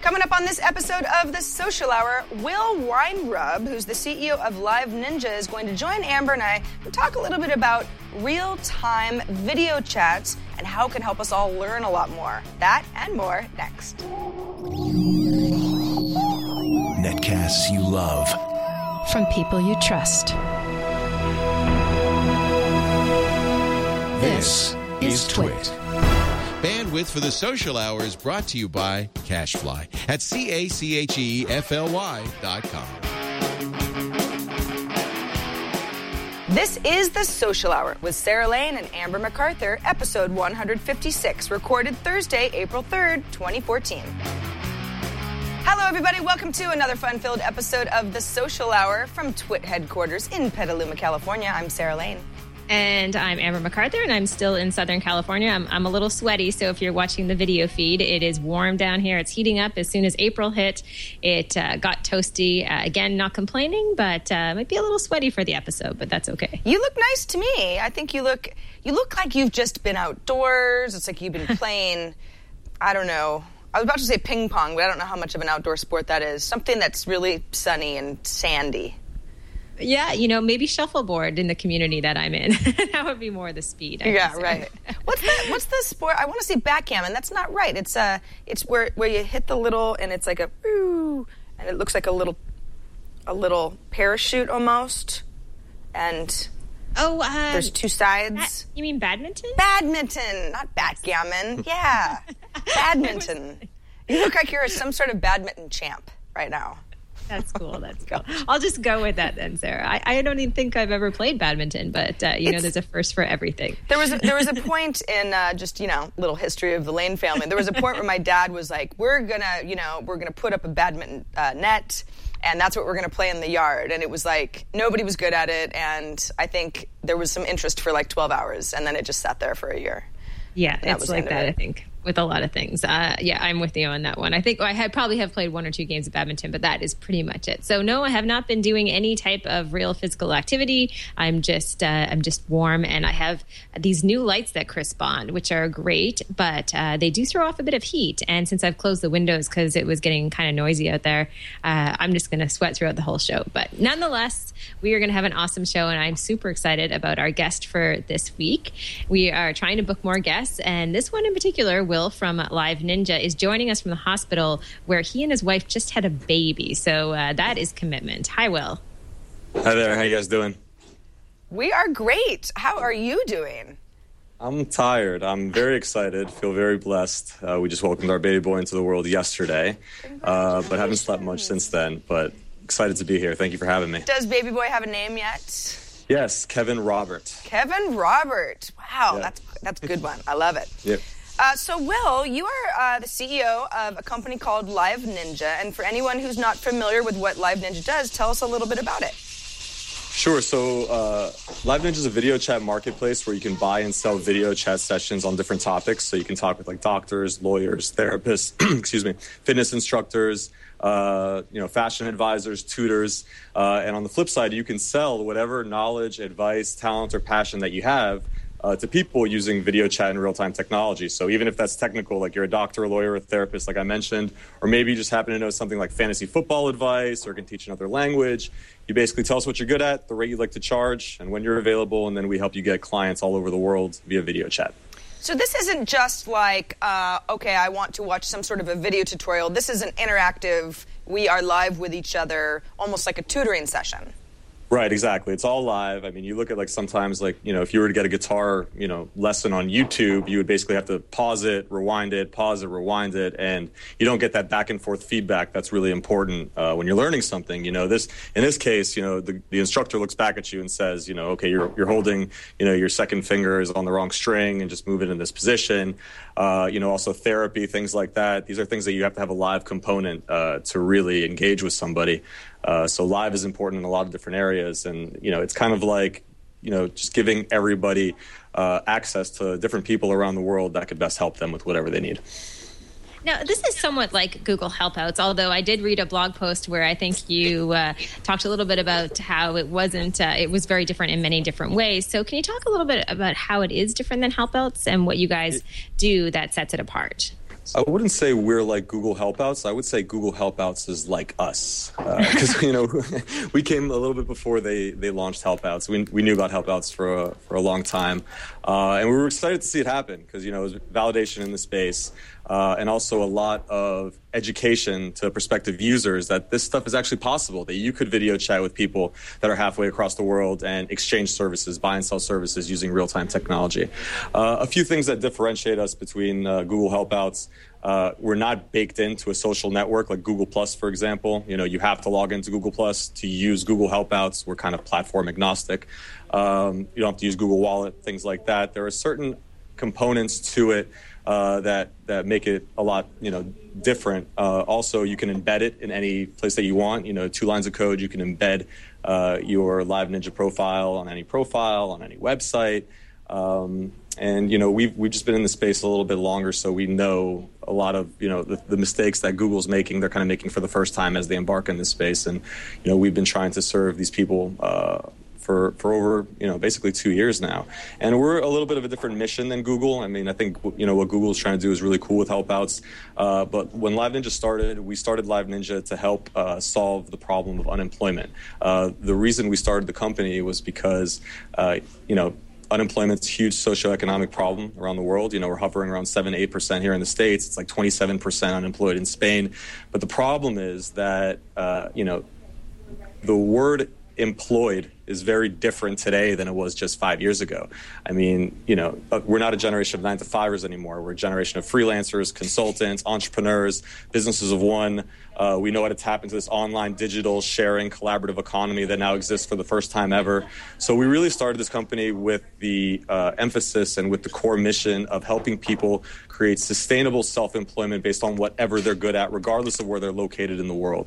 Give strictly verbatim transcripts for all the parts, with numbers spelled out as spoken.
Coming up on this episode of The Social Hour, Will Weinrub, who's the C E O of Live Ninja, is going to join Amber and I to talk a little bit about real-time video chats and how it can help us all learn a lot more. That and more next. Netcasts you love. From people you trust. This is Twit. Bandwidth for The Social Hour is brought to you by CacheFly at C A C H E F L Y dot com. This is The Social Hour with Sarah Lane and Amber MacArthur, episode one fifty-six, recorded Thursday, April third, twenty fourteen. Hello, everybody. Welcome to another fun-filled episode of The Social Hour from Twit headquarters in Petaluma, California. I'm Sarah Lane. And I'm Amber MacArthur, and I'm still in Southern California. I'm, I'm a little sweaty, so if you're watching the video feed, it is warm down here. It's heating up. As soon as April hit, it uh, got toasty. Uh, again, not complaining, but uh, might be a little sweaty for the episode, but that's okay. You look nice to me. I think you look you look like you've just been outdoors. It's like you've been playing, I don't know. I was about to say ping pong, but I don't know how much of an outdoor sport that is. Something that's really sunny and sandy. Yeah, you know, maybe shuffleboard in the community that I'm in. That would be more the speed. I yeah, right. What's the What's the sport? I want to say backgammon. That's not right. It's uh, it's where where you hit the little and it's like a ooh, and it looks like a little a little parachute almost, and oh, uh, there's two sides. Ba- you mean badminton? Badminton, not backgammon. Yeah, badminton. You look like you're some sort of badminton champ right now. That's cool. That's cool. I'll just go with that then, Sarah. I, I don't even think I've ever played badminton, but uh, you it's, know, there's a first for everything. There was a, there was a point in uh, just you know little history of the Lane family. There was a point where my dad was like, "We're gonna you know we're gonna put up a badminton uh, net, and that's what we're gonna play in the yard." And it was like nobody was good at it, and I think there was some interest for like twelve hours, and then it just sat there for a year. Yeah, it's like that. I think. With a lot of things. Uh, yeah, I'm with you on that one. I think I had probably have played one or two games of badminton, but that is pretty much it. So no, I have not been doing any type of real physical activity. I'm just uh, I'm just warm, and I have these new lights that crisp on, which are great, but uh, they do throw off a bit of heat. And since I've closed the windows because it was getting kind of noisy out there, uh, I'm just going to sweat throughout the whole show. But nonetheless, we are going to have an awesome show, and I'm super excited about our guest for this week. We are trying to book more guests, and this one in particular, Will from Live Ninja, is joining us from the hospital where he and his wife just had a baby. So uh, that is commitment. Hi, Will. Hi there. How you guys doing? We are great. How are you doing? I'm tired. I'm very excited. Feel very blessed. Uh, we just welcomed our baby boy into the world yesterday, uh, but haven't slept much since then. But excited to be here. Thank you for having me. Does baby boy have a name yet? Yes, Kevin Robert. Kevin Robert. Wow, yeah. that's that's a good one. I love it. Yep. Uh, so, Will, you are uh, the C E O of a company called Live Ninja, and for anyone who's not familiar with what Live Ninja does, tell us a little bit about it. Sure. So, uh, Live Ninja is a video chat marketplace where you can buy and sell video chat sessions on different topics. So you can talk with like doctors, lawyers, therapists, excuse me, fitness instructors, uh, you know, fashion advisors, tutors. Uh, and on the flip side, you can sell whatever knowledge, advice, talent, or passion that you have Uh, to people using video chat and real-time technology. So even if that's technical, like you're a doctor, a lawyer, a therapist, like I mentioned, or maybe you just happen to know something like fantasy football advice or can teach another language, you basically tell us what you're good at, the rate you'd like to charge, and when you're available, and then we help you get clients all over the world via video chat. So this isn't just like, uh, okay, I want to watch some sort of a video tutorial. This is an interactive, we are live with each other, almost like a tutoring session. Right, exactly. It's all live. I mean, you look at like sometimes like, you know, if you were to get a guitar, you know, lesson on YouTube, you would basically have to pause it, rewind it, pause it, rewind it, and you don't get that back and forth feedback that's really important uh, when you're learning something. You know, this in this case, you know, the, the instructor looks back at you and says, you know, okay, you're you're holding, you know, your second finger is on the wrong string and just move it in this position. Uh, you know, also therapy, things like that. These are things that you have to have a live component uh, to really engage with somebody. Uh, so live is important in a lot of different areas. And, you know, it's kind of like, you know, just giving everybody uh, access to different people around the world that could best help them with whatever they need. Now, this is somewhat like Google Helpouts, although I did read a blog post where I think you uh, talked a little bit about how it wasn't, uh, it was very different in many different ways. So can you talk a little bit about how it is different than Helpouts and what you guys do that sets it apart? I wouldn't say we're like Google Helpouts. I would say Google Helpouts is like us, because uh, you know we came a little bit before they, they launched Helpouts. We we knew about Helpouts for a, for a long time, uh, and we were excited to see it happen because you know it was validation in the space, uh, and also a lot of education to prospective users that this stuff is actually possible. That you could video chat with people that are halfway across the world and exchange services, buy and sell services using real time technology. Uh, a few things that differentiate us between uh, Google Helpouts. Uh, we're not baked into a social network like Google Plus, for example. You know, you have to log into Google Plus to use Google Helpouts. We're kind of platform agnostic. Um, you don't have to use Google Wallet, things like that. There are certain components to it uh, that that make it a lot, you know, different. Uh, also, you can embed it in any place that you want. You know, two lines of code. You can embed uh, your Live Ninja profile on any profile on any website. Um, And, you know, we've, we've just been in the space a little bit longer, so we know a lot of, you know, the, the mistakes that Google's making, they're kind of making for the first time as they embark in this space. And, you know, we've been trying to serve these people uh, for, for over, you know, basically two years now. And we're a little bit of a different mission than Google. I mean, I think, you know, what Google's trying to do is really cool with Helpouts. Uh, but when Live Ninja started, we started Live Ninja to help uh, solve the problem of unemployment. Uh, the reason we started the company was because, uh, you know, unemployment's a huge socioeconomic problem around the world. You know, we're hovering around seven to eight percent here in the States. It's like twenty-seven percent unemployed in Spain. But the problem is that, uh, you know, the word employed is very different today than it was just five years ago. I mean, you know, we're not a generation of nine to fivers anymore. We're a generation of freelancers, consultants, entrepreneurs, businesses of one. Uh, we know how to tap into this online, digital, sharing, collaborative economy that now exists for the first time ever. So we really started this company with the uh, emphasis and with the core mission of helping people create sustainable self-employment based on whatever they're good at, regardless of where they're located in the world.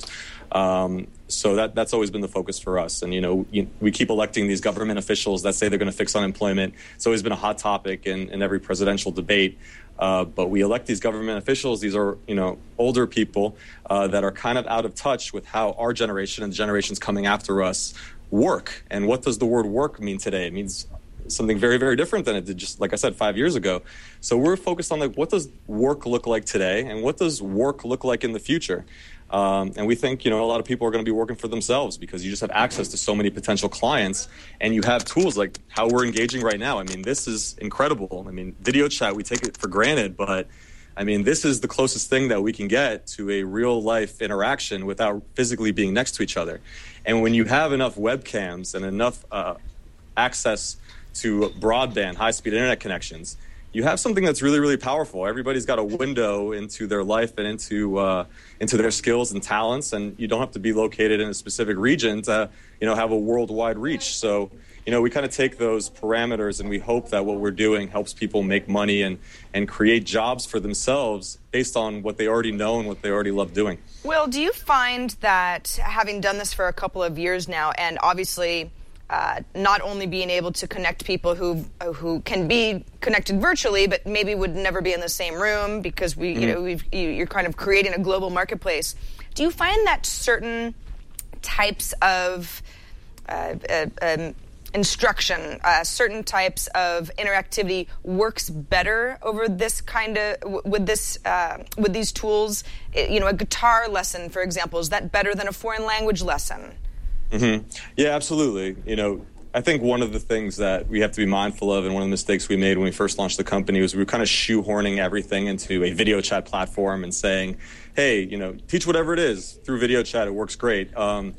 Um, so that that's always been the focus for us. And, you know, you, we keep electing these government officials that say they're going to fix unemployment. It's always been a hot topic in, in every presidential debate. Uh, but we elect these government officials. These are, you know, older people uh, that are kind of out of touch with how our generation and the generations coming after us work. And what does the word work mean today? It means something very, very different than it did just, like I said, five years ago. So we're focused on, like, what does work look like today and what does work look like in the future? Um, and we think, you know, a lot of people are going to be working for themselves because you just have access to so many potential clients and you have tools like how we're engaging right now. I mean, this is incredible. I mean, video chat, we take it for granted, but I mean, this is the closest thing that we can get to a real life interaction without physically being next to each other. And when you have enough webcams and enough uh, access to broadband, high-speed internet connections, you have something that's really, really powerful. Everybody's got a window into their life and into uh, into their skills and talents, and you don't have to be located in a specific region to, you know, have a worldwide reach. So, you know, we kind of take those parameters and we hope that what we're doing helps people make money and, and create jobs for themselves based on what they already know and what they already love doing. Will, do you find that having done this for a couple of years now, and obviously Uh, not only being able to connect people who who can be connected virtually, but maybe would never be in the same room because we, mm-hmm. you know, we've, you, you're kind of creating a global marketplace. Do you find that certain types of uh, uh, um, instruction, uh, certain types of interactivity works better over this kind of with this uh, with these tools? You know, a guitar lesson, for example, is that better than a foreign language lesson? Mm-hmm. Yeah, absolutely. You know, I think one of the things that we have to be mindful of, and one of the mistakes we made when we first launched the company, was we were kind of shoehorning everything into a video chat platform and saying, hey, you know, teach whatever it is through video chat. It works great. Um,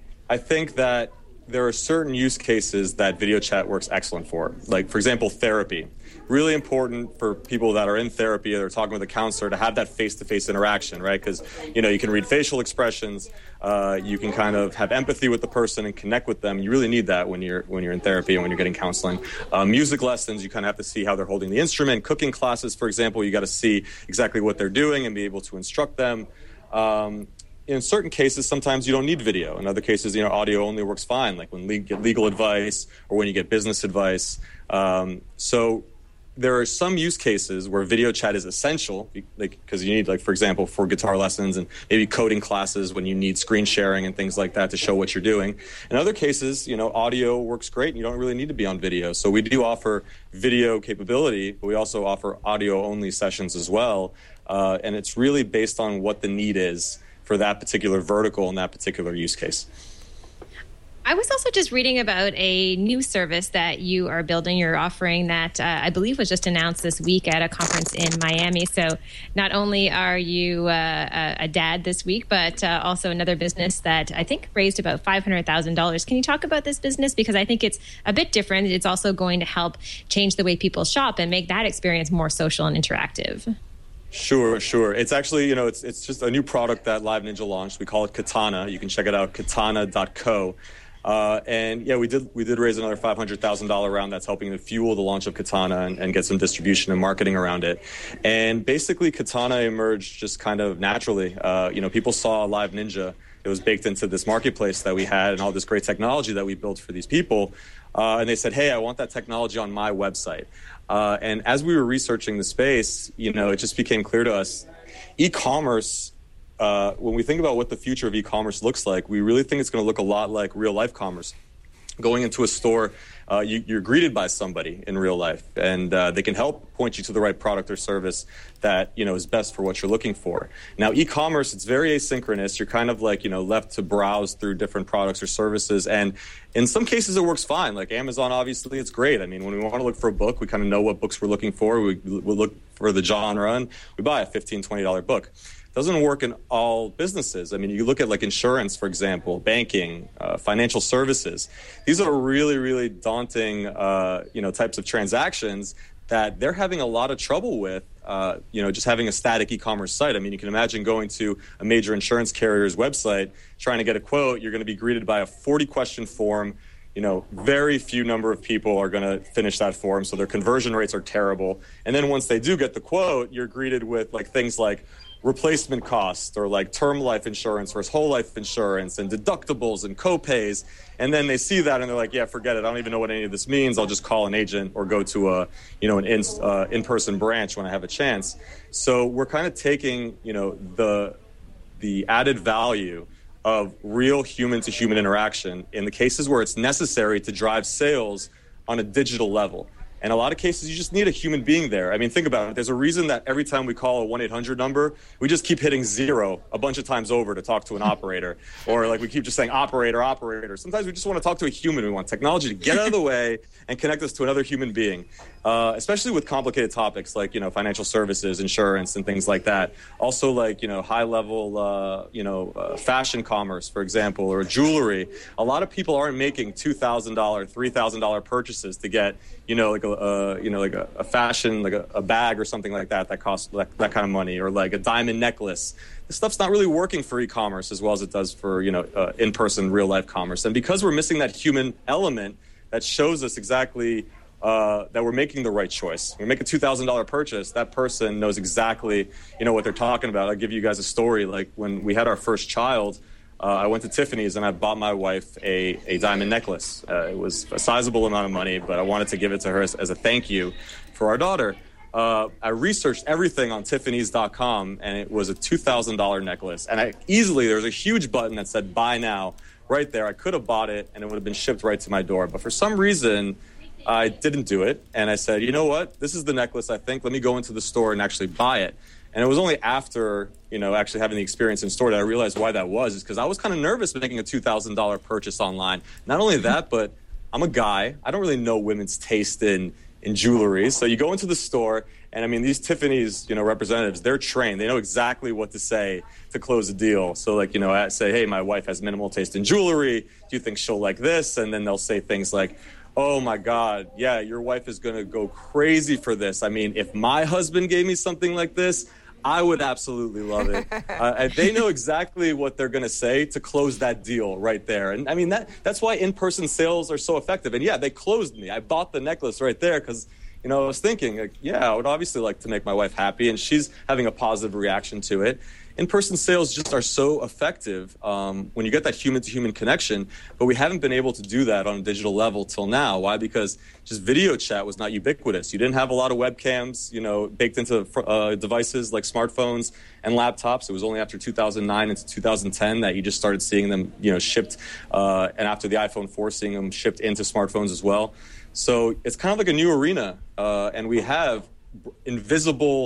I think that there are certain use cases that video chat works excellent for. Like, for example, therapy. Really important for people that are in therapy or talking with a counselor to have that face-to-face interaction, right? Because, you know, you can read facial expressions, uh, you can kind of have empathy with the person and connect with them. You really need that when you're when you're in therapy and when you're getting counseling. Uh, music lessons, you kind of have to see how they're holding the instrument. Cooking classes, for example, you got to see exactly what they're doing and be able to instruct them. Um, In certain cases, sometimes you don't need video. In other cases, you know, audio only works fine, like when you get legal advice or when you get business advice. Um, so there are some use cases where video chat is essential, like because you need, like, for example, for guitar lessons and maybe coding classes when you need screen sharing and things like that to show what you're doing. In other cases, you know, audio works great and you don't really need to be on video. So we do offer video capability, but we also offer audio-only sessions as well. Uh, and it's really based on what the need is for that particular vertical and that particular use case. I was also just reading about a new service that you are building. You're offering that uh, I believe was just announced this week at a conference in Miami. So not only are you uh, a dad this week, but uh, also another business that I think raised about five hundred thousand dollars. Can you talk about this business? Because I think it's a bit different. It's also going to help change the way people shop and make that experience more social and interactive. Sure, sure. It's actually, you know, it's it's just a new product that Live Ninja launched. We call it Katana. You can check it out, katana dot co. Uh, and yeah, we did we did raise another five hundred thousand dollars round that's helping to fuel the launch of Katana and, and get some distribution and marketing around it. And basically, Katana emerged just kind of naturally. Uh, you know, people saw Live Ninja. It was baked into this marketplace that we had and all this great technology that we built for these people. Uh, and they said, hey, I want that technology on my website. Uh, and as we were researching the space, you know, it just became clear to us, e-commerce, Uh, when we think about what the future of e-commerce looks like, we really think it's going to look a lot like real-life commerce. Going into a store, uh, you, you're greeted by somebody in real life, and uh, they can help point you to the right product or service that, you know, is best for what you're looking for. Now, e-commerce, it's very asynchronous. You're kind of like, you know, left to browse through different products or services, and in some cases it works fine. Like Amazon, obviously, it's great. I mean, when we want to look for a book, we kind of know what books we're looking for. We, we look for the genre, and we buy a fifteen dollars, twenty dollars book. Doesn't work in all businesses. I mean, you look at like insurance, for example, banking, uh, financial services. These are really, really daunting, uh, you know, types of transactions that they're having a lot of trouble with, uh, you know, just having a static e-commerce site. I mean, you can imagine going to a major insurance carrier's website, trying to get a quote. You're going to be greeted by a forty question form. You know, very few number of people are going to finish that form, so their conversion rates are terrible. And then once they do get the quote, you're greeted with like things like replacement costs or like term life insurance versus whole life insurance and deductibles and co-pays. And then they see that and they're like, yeah, forget it. I don't even know what any of this means. I'll just call an agent or go to a, you know, an in, uh, in-person branch when I have a chance. So we're kind of taking, you know, the the added value of real human to human interaction in the cases where it's necessary to drive sales on a digital level. And a lot of cases, you just need a human being there. I mean, think about it. There's a reason that every time we call a one eight hundred number, we just keep hitting zero a bunch of times over to talk to an operator. Or like we keep just saying operator, operator. Sometimes we just want to talk to a human. We want technology to get out of the way and connect us to another human being, uh, especially with complicated topics like, you know, financial services, insurance, and things like that. Also like, you know, high-level, uh, you know, uh, fashion commerce, for example, or jewelry. A lot of people aren't making two thousand dollars, three thousand dollars purchases to get, you know, like a, uh, you know, like a, a fashion, like a, a bag or something like that that costs that, that kind of money, or like a diamond necklace. This stuff's not really working for e-commerce as well as it does for, you know, uh, in-person, real-life commerce. And because we're missing that human element that shows us exactly uh, that we're making the right choice. When we make a two thousand dollars purchase, that person knows exactly, you know, what they're talking about. I'll give you guys a story. Like when we had our first child, Uh, I went to Tiffany's and I bought my wife a, a diamond necklace. Uh, it was a sizable amount of money, but I wanted to give it to her as, as a thank you for our daughter. Uh, I researched everything on Tiffany's dot com, and it was a two thousand dollars necklace. And I easily, there was a huge button that said buy now right there. I could have bought it and it would have been shipped right to my door. But for some reason, I didn't do it. And I said, you know what? This is the necklace, I think. Let me go into the store and actually buy it. And it was only after, you know, actually having the experience in store that I realized why that was, is because I was kind of nervous making a two thousand dollars purchase online. Not only that, but I'm a guy. I don't really know women's taste in, in jewelry. So you go into the store, and I mean, these Tiffany's, you know, representatives, they're trained. They know exactly what to say to close a deal. So like, you know, I say, hey, my wife has minimal taste in jewelry. Do you think she'll like this? And then they'll say things like, oh my God, yeah, your wife is going to go crazy for this. I mean, if my husband gave me something like this, I would absolutely love it. Uh, and they know exactly what they're going to say to close that deal right there. And I mean, that that's why in-person sales are so effective. And yeah, they closed me. I bought the necklace right there because, you know, I was thinking, like, yeah, I would obviously like to make my wife happy, and she's having a positive reaction to it. In-person sales just are so effective um, when you get that human-to-human connection, but we haven't been able to do that on a digital level till now. Why? Because just video chat was not ubiquitous. You didn't have a lot of webcams, you know, baked into uh, devices like smartphones and laptops. It was only after two thousand nine into two thousand ten that you just started seeing them, you know, shipped, uh, and after the iPhone four, seeing them shipped into smartphones as well. So it's kind of like a new arena, uh, and we have invisible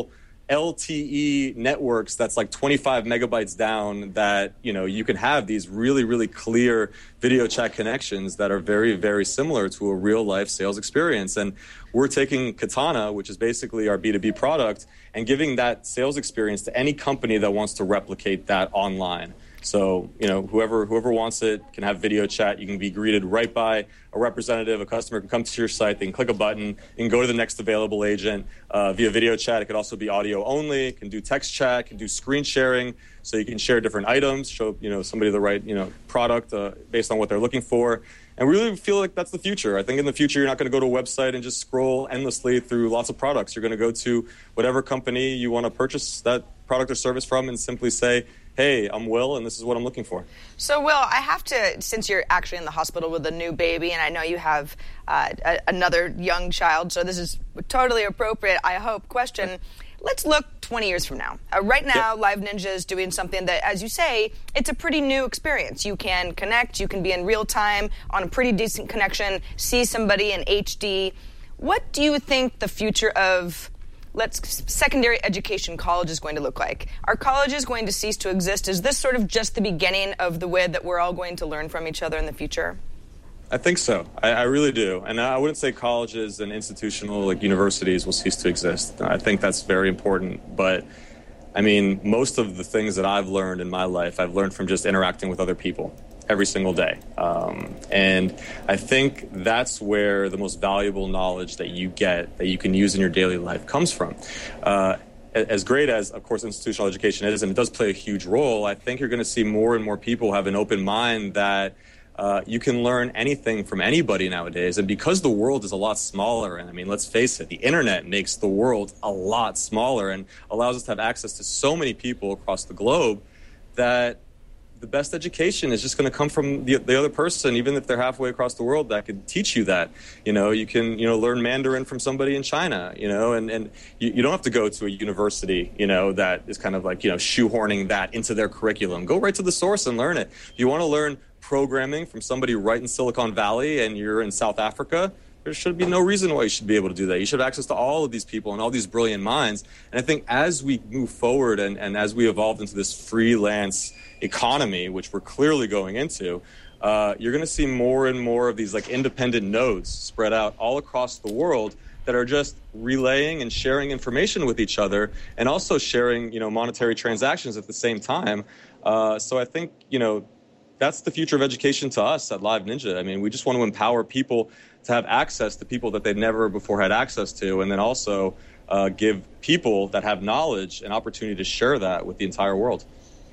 L T E networks that's like twenty-five megabytes down that, you know, you can have these really, really clear video chat connections that are very, very similar to a real life sales experience. And we're taking Katana, which is basically our B two B product, and giving that sales experience to any company that wants to replicate that online. So, you know, whoever whoever wants it can have video chat. You can be greeted right by a representative. A customer can come to your site. They can click a button. You can go to the next available agent uh, via video chat. It could also be audio only. It can do text chat. It can do screen sharing. So you can share different items, show, you know, somebody the right, you know, product uh, based on what they're looking for. And we really feel like that's the future. I think in the future, you're not going to go to a website and just scroll endlessly through lots of products. You're going to go to whatever company you want to purchase that product or service from and simply say, hey, I'm Will, and this is what I'm looking for. So, Will, I have to, since you're actually in the hospital with a new baby, and I know you have uh, a, another young child, so this is totally appropriate, I hope, question. Let's look twenty years from now. Uh, right now, yep. Live Ninja is doing something that, as you say, it's a pretty new experience. You can connect, you can be in real time on a pretty decent connection, see somebody in H D. What do you think the future of let's secondary education college is going to look like? Are colleges going to cease to exist? Is this sort of just the beginning of the way that we're all going to learn from each other in the future? I think so. I, I really do. And I wouldn't say colleges and institutional like universities will cease to exist. I think that's very important. But I mean, most of the things that I've learned in my life, I've learned from just interacting with other people every single day. Um, and I think that's where the most valuable knowledge that you get, that you can use in your daily life, comes from. Uh, as great as, of course, institutional education is, and it does play a huge role, I think you're going to see more and more people have an open mind that uh, you can learn anything from anybody nowadays. And because the world is a lot smaller, and I mean, let's face it, the internet makes the world a lot smaller and allows us to have access to so many people across the globe, that the best education is just going to come from the, the other person, even if they're halfway across the world, that could teach you that. You know, you can, you know, learn Mandarin from somebody in China, you know, and, and you, you don't have to go to a university, you know, that is kind of like, you know, shoehorning that into their curriculum. Go right to the source and learn it. If you want to learn programming from somebody right in Silicon Valley and you're in South Africa, there should be no reason why you should be able to do that. You should have access to all of these people and all these brilliant minds. And I think as we move forward and, and as we evolve into this freelance economy, which we're clearly going into, uh, you're going to see more and more of these like independent nodes spread out all across the world that are just relaying and sharing information with each other and also sharing, you know, monetary transactions at the same time. Uh, so I think, you know, that's the future of education to us at Live Ninja. I mean, we just want to empower people to have access to people that they've never before had access to, and then also uh, give people that have knowledge an opportunity to share that with the entire world.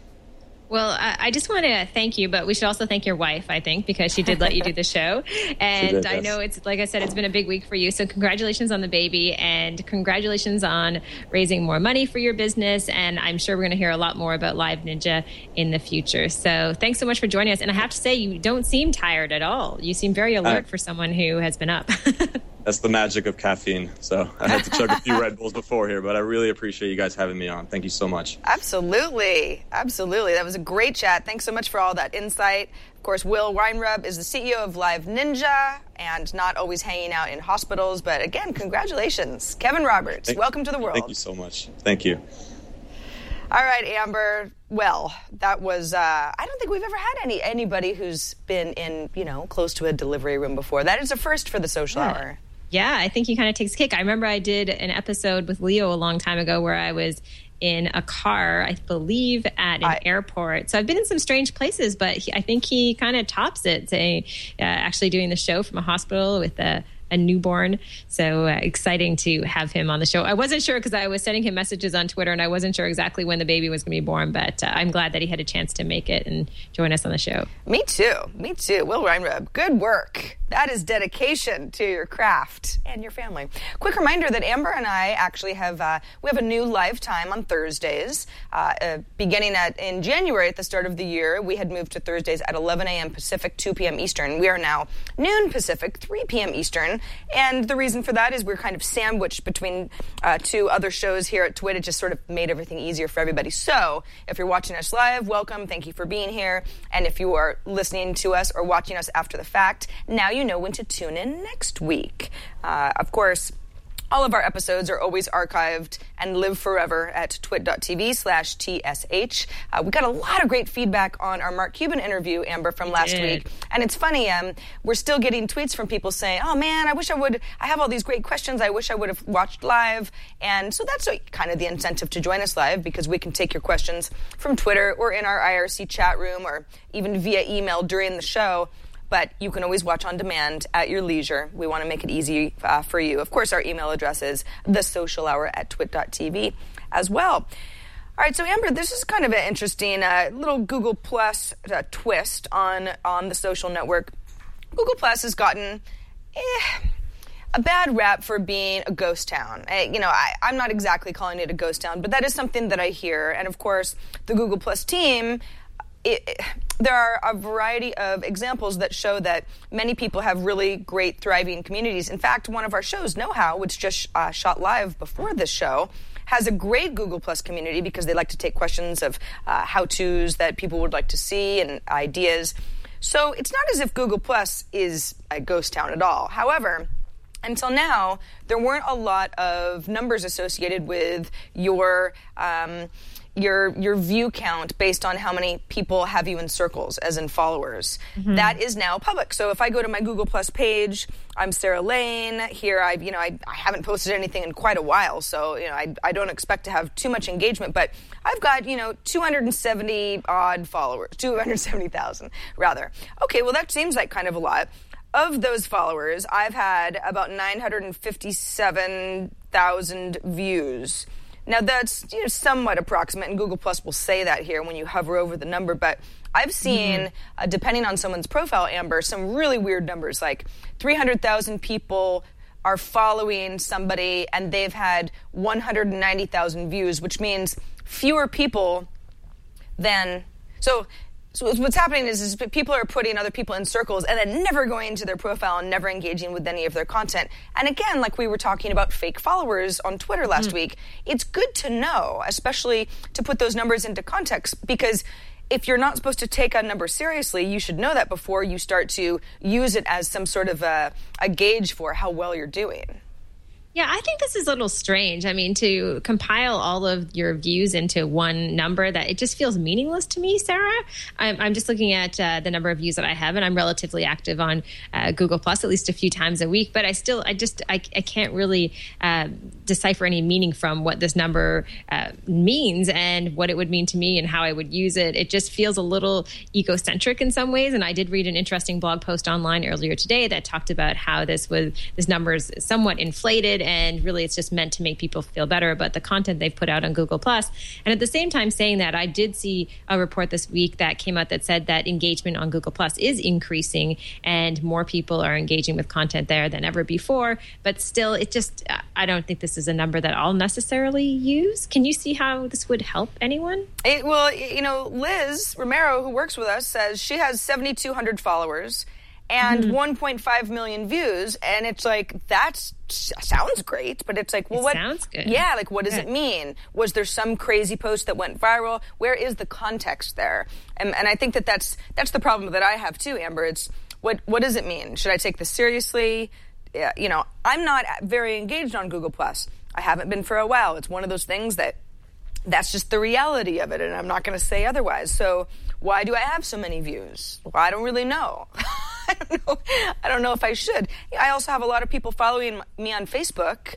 Well, I, I just want to thank you, but we should also thank your wife, I think, because she did let you do the show. And did, yes. I know it's, like I said, it's been a big week for you. So congratulations on the baby and congratulations on raising more money for your business. And I'm sure we're going to hear a lot more about Live Ninja in the future. So thanks so much for joining us. And I have to say, you don't seem tired at all. You seem very alert uh, for someone who has been up. That's the magic of caffeine. So I had to chug a few Red Bulls before here, but I really appreciate you guys having me on. Thank you so much. Absolutely. Absolutely. That was a great chat. Thanks so much for all that insight. Of course, Will Weinrub is the C E O of Live Ninja and not always hanging out in hospitals. But again, congratulations. Kevin Roberts, thank, welcome to the world. Thank you so much. Thank you. All right, Amber. Well, that was, uh, I don't think we've ever had any anybody who's been in, you know, close to a delivery room before. That is a first for the Social yeah. Hour. Yeah, I think he kind of takes a kick. I remember I did an episode with Leo a long time ago where I was in a car, I believe, at an I, airport. So I've been in some strange places, but he, I think he kind of tops it, say, uh, actually doing the show from a hospital with a, a newborn. So uh, exciting to have him on the show. I wasn't sure because I was sending him messages on Twitter and I wasn't sure exactly when the baby was going to be born, but uh, I'm glad that he had a chance to make it and join us on the show. Me too. Me too. Will Weinrub, good work. That is dedication to your craft and your family. Quick reminder that Amber and I actually have uh, we have a new live time on Thursdays. Uh, uh, beginning at in January at the start of the year, we had moved to Thursdays at eleven a.m. Pacific, two p.m. Eastern. We are now noon Pacific, three p.m. Eastern. And the reason for that is we're kind of sandwiched between uh, two other shows here at Twit. It just sort of made everything easier for everybody. So if you're watching us live, welcome. Thank you for being here. And if you are listening to us or watching us after the fact, now you know when to tune in next week. Uh, of course, All of our episodes are always archived and live forever at twit.tv slash TSH. Uh, we got a lot of great feedback on our Mark Cuban interview, Amber, from last did. week. And it's funny, um, we're still getting tweets from people saying, oh man, I wish I would, I have all these great questions, I wish I would have watched live. And so that's a, kind of the incentive to join us live, because we can take your questions from Twitter or in our I R C chat room or even via email during the show. But you can always watch on demand at your leisure. We want to make it easy uh, for you. Of course, our email address is the social hour at twit.tv as well. All right, so Amber, this is kind of an interesting uh, little Google Plus uh, twist on, on the social network. Google Plus has gotten eh, a bad rap for being a ghost town. I, you know, I, I'm not exactly calling it a ghost town, but that is something that I hear. And of course, the Google Plus team, It, it, there are a variety of examples that show that many people have really great, thriving communities. In fact, one of our shows, Know How, which just uh, shot live before this show, has a great Google Plus community because they like to take questions of uh, how-tos that people would like to see and ideas. So it's not as if Google Plus is a ghost town at all. However, until now, there weren't a lot of numbers associated with your um, your your view count based on how many people have you in circles, as in followers. Mm-hmm. That is now public. So if I go to my Google Plus page, I'm Sarah Lane. Here, I you know I, I haven't posted anything in quite a while, so you know I I don't expect to have too much engagement. But I've got you know two hundred seventy odd followers, two hundred seventy thousand rather. Okay, well that seems like kind of a lot. Of those followers, I've had about nine hundred fifty-seven thousand views. Now, that's you know, somewhat approximate, and Google Plus will say that here when you hover over the number, but I've seen, mm-hmm. uh, depending on someone's profile, Amber, some really weird numbers, like three hundred thousand people are following somebody, and they've had one hundred ninety thousand views, which means fewer people than... So... So what's happening is, is people are putting other people in circles and then never going to their profile and never engaging with any of their content. And again, like we were talking about fake followers on Twitter last mm. week, it's good to know, especially to put those numbers into context, because if you're not supposed to take a number seriously, you should know that before you start to use it as some sort of a, a gauge for how well you're doing. Yeah, I think this is a little strange. I mean, to compile all of your views into one number, that it just feels meaningless to me, Sarah. I'm, I'm just looking at uh, the number of views that I have, and I'm relatively active on uh, Google Plus at least a few times a week. But I still, I just, I, I can't really uh, decipher any meaning from what this number uh, means and what it would mean to me and how I would use it. It just feels a little egocentric in some ways. And I did read an interesting blog post online earlier today that talked about how this was this number is somewhat inflated. And really, it's just meant to make people feel better about the content they've put out on Google Plus. And at the same time, saying that, I did see a report this week that came out that said that engagement on Google Plus is increasing, and more people are engaging with content there than ever before. But still, it just, I don't think this is a number that I'll necessarily use. Can you see how this would help anyone? It, well, you know, Liz Romero, who works with us, says she has seventy-two hundred followers and mm-hmm. one point five million views, and it's like, that sounds great, but it's like, well, it what sounds good. Yeah, like, what does yeah. it mean? Was there some crazy post that went viral? Where is the context there? And, and I think that that's that's the problem that I have too, Amber. It's what what does it mean? Should I take this seriously? Yeah, you know, I'm not very engaged on Google Plus. I haven't been for a while. It's one of those things that that's just the reality of it, and I'm not going to say otherwise. So why do I have so many views? Well, I don't really know. I don't know. I don't know if I should. I also have a lot of people following me on Facebook,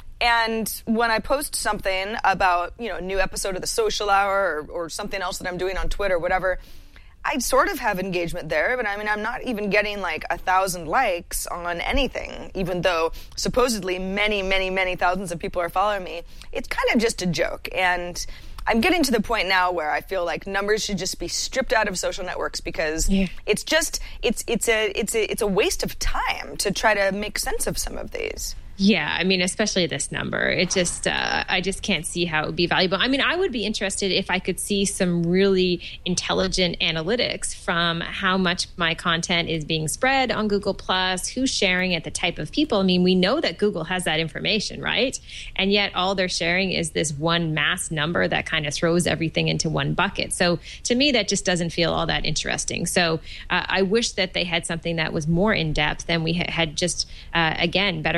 and when I post something about, you know, a new episode of The Social Hour or, or something else that I'm doing on Twitter, whatever, I sort of have engagement there, but I mean, I'm not even getting like a thousand likes on anything, even though supposedly many, many, many thousands of people are following me. It's kind of just a joke, and I'm getting to the point now where I feel like numbers should just be stripped out of social networks, because yeah. it's just it's it's a it's a it's a waste of time to try to make sense of some of these. Yeah, I mean, especially this number. It just, uh, I just can't see how it would be valuable. I mean, I would be interested if I could see some really intelligent analytics from how much my content is being spread on Google Plus, who's sharing it, the type of people. I mean, we know that Google has that information, right? And yet all they're sharing is this one mass number that kind of throws everything into one bucket. So to me, that just doesn't feel all that interesting. So uh, I wish that they had something that was more in depth, and we ha- had just, uh, again, better analytics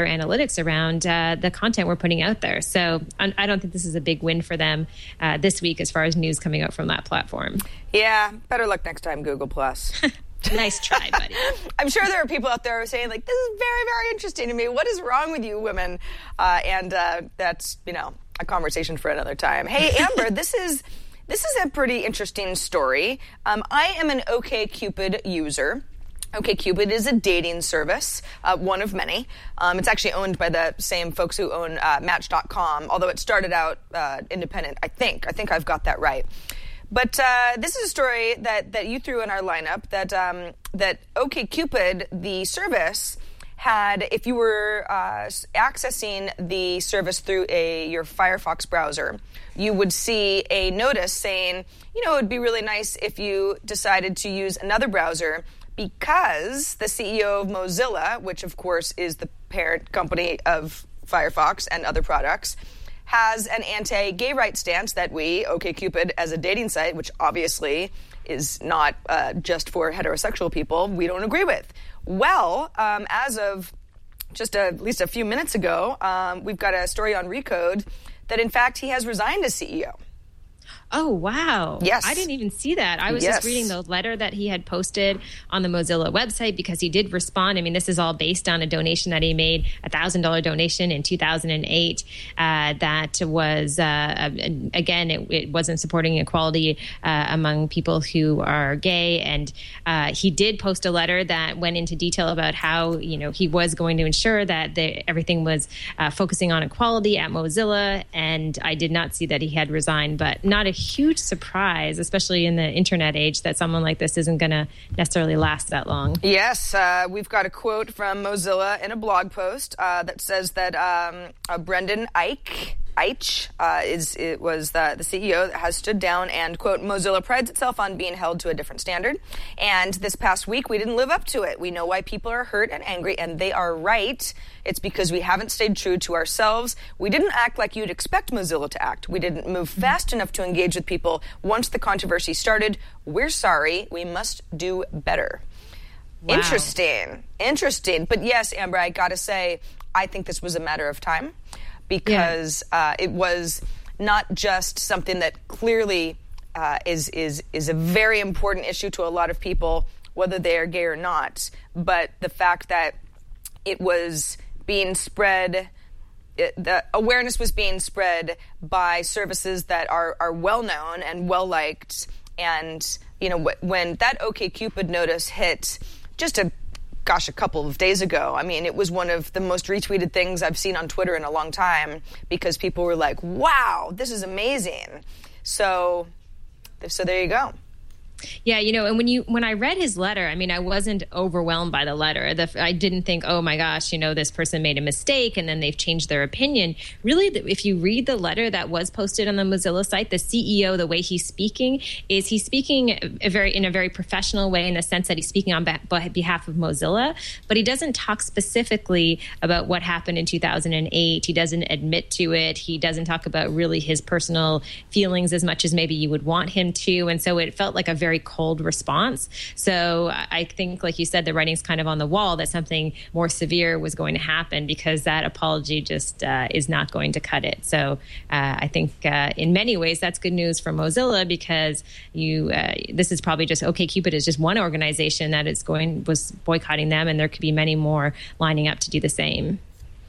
critics around uh, the content we're putting out there. So I, I don't think this is a big win for them uh, this week as far as news coming out from that platform. Yeah, better luck next time, Google Plus. Nice try, buddy. I'm sure there are people out there who are saying, like, this is very, very interesting to me. What is wrong with you women? Uh, and uh, that's, you know, a conversation for another time. Hey, Amber, this is this is a pretty interesting story. Um, I am an OkCupid user. OkCupid is a dating service, uh, one of many. Um, it's actually owned by the same folks who own uh, Match dot com, although it started out uh, independent, I think. I think I've got that right. But uh, this is a story that, that you threw in our lineup, that um, that OkCupid, the service, had, if you were uh, accessing the service through a your Firefox browser, you would see a notice saying, you know, it would be really nice if you decided to use another browser because the C E O of Mozilla, which of course is the parent company of Firefox and other products, has an anti-gay rights stance that we, OkCupid, as a dating site, which obviously is not uh, just for heterosexual people, we don't agree with. Well, um, as of just a, at least a few minutes ago, um, we've got a story on Recode that, in fact, he has resigned as C E O. Oh, wow. Yes. I didn't even see that. I was yes. just reading the letter that he had posted on the Mozilla website because he did respond. I mean, this is all based on a donation that he made, a one thousand dollars donation in two thousand eight uh, that was, uh, again, it, it wasn't supporting equality uh, among people who are gay. And uh, he did post a letter that went into detail about how, you know, he was going to ensure that the, everything was uh, focusing on equality at Mozilla. And I did not see that he had resigned, but not a huge surprise, especially in the internet age, that someone like this isn't going to necessarily last that long. Yes, uh, we've got a quote from Mozilla in a blog post uh, that says that um, uh, Brendan Eich, Eich uh, is it was the, the C E O that has stood down and, quote, Mozilla prides itself on being held to a different standard. And this past week, we didn't live up to it. We know why people are hurt and angry, and they are right. It's because we haven't stayed true to ourselves. We didn't act like you'd expect Mozilla to act. We didn't move fast enough to engage with people once the controversy started. We're sorry. We must do better. Wow. Interesting. Interesting. But yes, Amber, I got to say, I think this was a matter of time. Because yeah. uh, it was not just something that clearly uh, is is is a very important issue to a lot of people, whether they are gay or not, but the fact that it was being spread, it, the awareness was being spread by services that are, are well known and well liked, and you know wh- when that OkCupid notice hit just a gosh, a couple of days ago. I mean, it was one of the most retweeted things I've seen on Twitter in a long time because people were like, wow, this is amazing. So, so there you go. Yeah, you know, and when you when I read his letter, I mean, I wasn't overwhelmed by the letter. The, I didn't think, oh my gosh, you know, this person made a mistake and then they've changed their opinion. Really, if you read the letter that was posted on the Mozilla site, the C E O, the way he's speaking, is he's speaking a very in a very professional way in the sense that he's speaking on behalf of Mozilla, but he doesn't talk specifically about what happened in two thousand eight. He doesn't admit to it. He doesn't talk about really his personal feelings as much as maybe you would want him to. And so it felt like a very very cold response. So I think, like you said, the writing's kind of on the wall that something more severe was going to happen because that apology just uh, is not going to cut it. So uh, I think uh, in many ways that's good news for Mozilla because you uh, this is probably just OkCupid is just one organization that is going was boycotting them, and there could be many more lining up to do the same.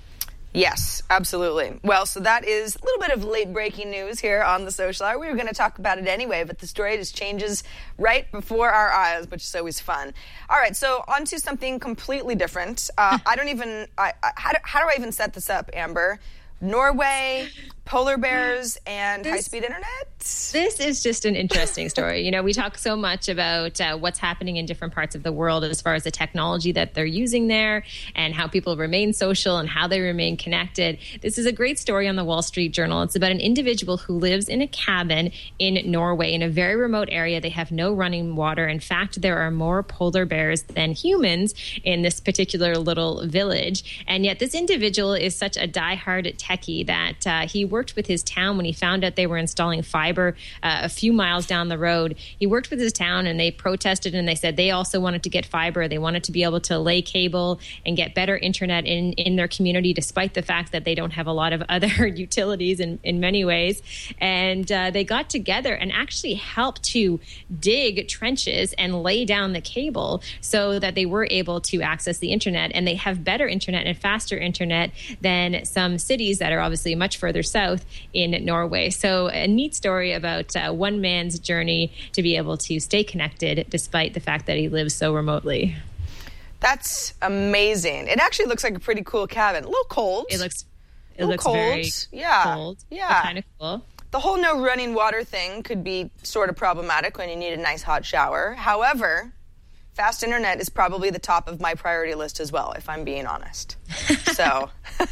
Yes, absolutely. Well, so that is a little bit of late breaking news here on the Social Hour. We were going to talk about it anyway, but the story just changes right before our eyes, which is always fun. All right, so on to something completely different. Uh, I don't even, I, I, how, do, how do I even set this up, Amber? Norway, polar bears, and this, high-speed internet? This is just an interesting story. You know, we talk so much about uh, what's happening in different parts of the world as far as the technology that they're using there and how people remain social and how they remain connected. This is a great story on the Wall Street Journal. It's about an individual who lives in a cabin in Norway in a very remote area. They have no running water. In fact, there are more polar bears than humans in this particular little village. And yet this individual is such a diehard techie that uh, he worked with his town when he found out they were installing fiber fiber uh, a few miles down the road. He worked with his town, and they protested, and they said they also wanted to get fiber. They wanted to be able to lay cable and get better internet in, in their community, despite the fact that they don't have a lot of other utilities in, in many ways. And uh, they got together and actually helped to dig trenches and lay down the cable so that they were able to access the internet. And they have better internet and faster internet than some cities that are obviously much further south in Norway. So a neat story about uh, one man's journey to be able to stay connected despite the fact that he lives so remotely. That's amazing. It actually looks like a pretty cool cabin. A little cold. It looks it looks cold. very yeah. cold. Yeah. Kind of cool. The whole no running water thing could be sort of problematic when you need a nice hot shower. However, fast internet is probably the top of my priority list as well, if I'm being honest. So,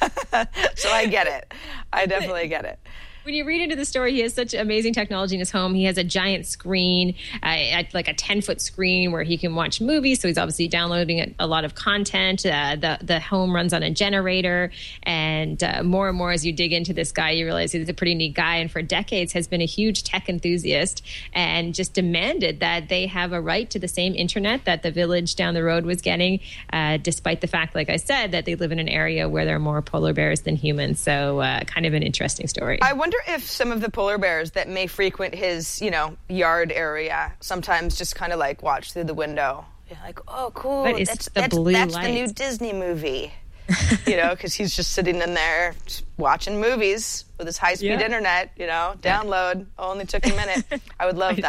so I get it. I definitely get it. When you read into the story, he has such amazing technology in his home. He has a giant screen, uh, like a ten-foot screen where he can watch movies. So he's obviously downloading a, a lot of content. Uh, the, the home runs on a generator. And uh, more and more as you dig into this guy, you realize he's a pretty neat guy. And for decades has been a huge tech enthusiast and just demanded that they have a right to the same internet that the village down the road was getting, uh, despite the fact, like I said, that they live in an area where there are more polar bears than humans. So uh, kind of an interesting story. I wonder if some of the polar bears that may frequent his, you know, yard area sometimes just kind of like watch through the window. You're like, oh, cool. What is that's the that's, blue that's light? the new Disney movie. You know, because he's just sitting in there just watching movies with his high-speed Yeah. internet, you know, download. Only took a minute. I would love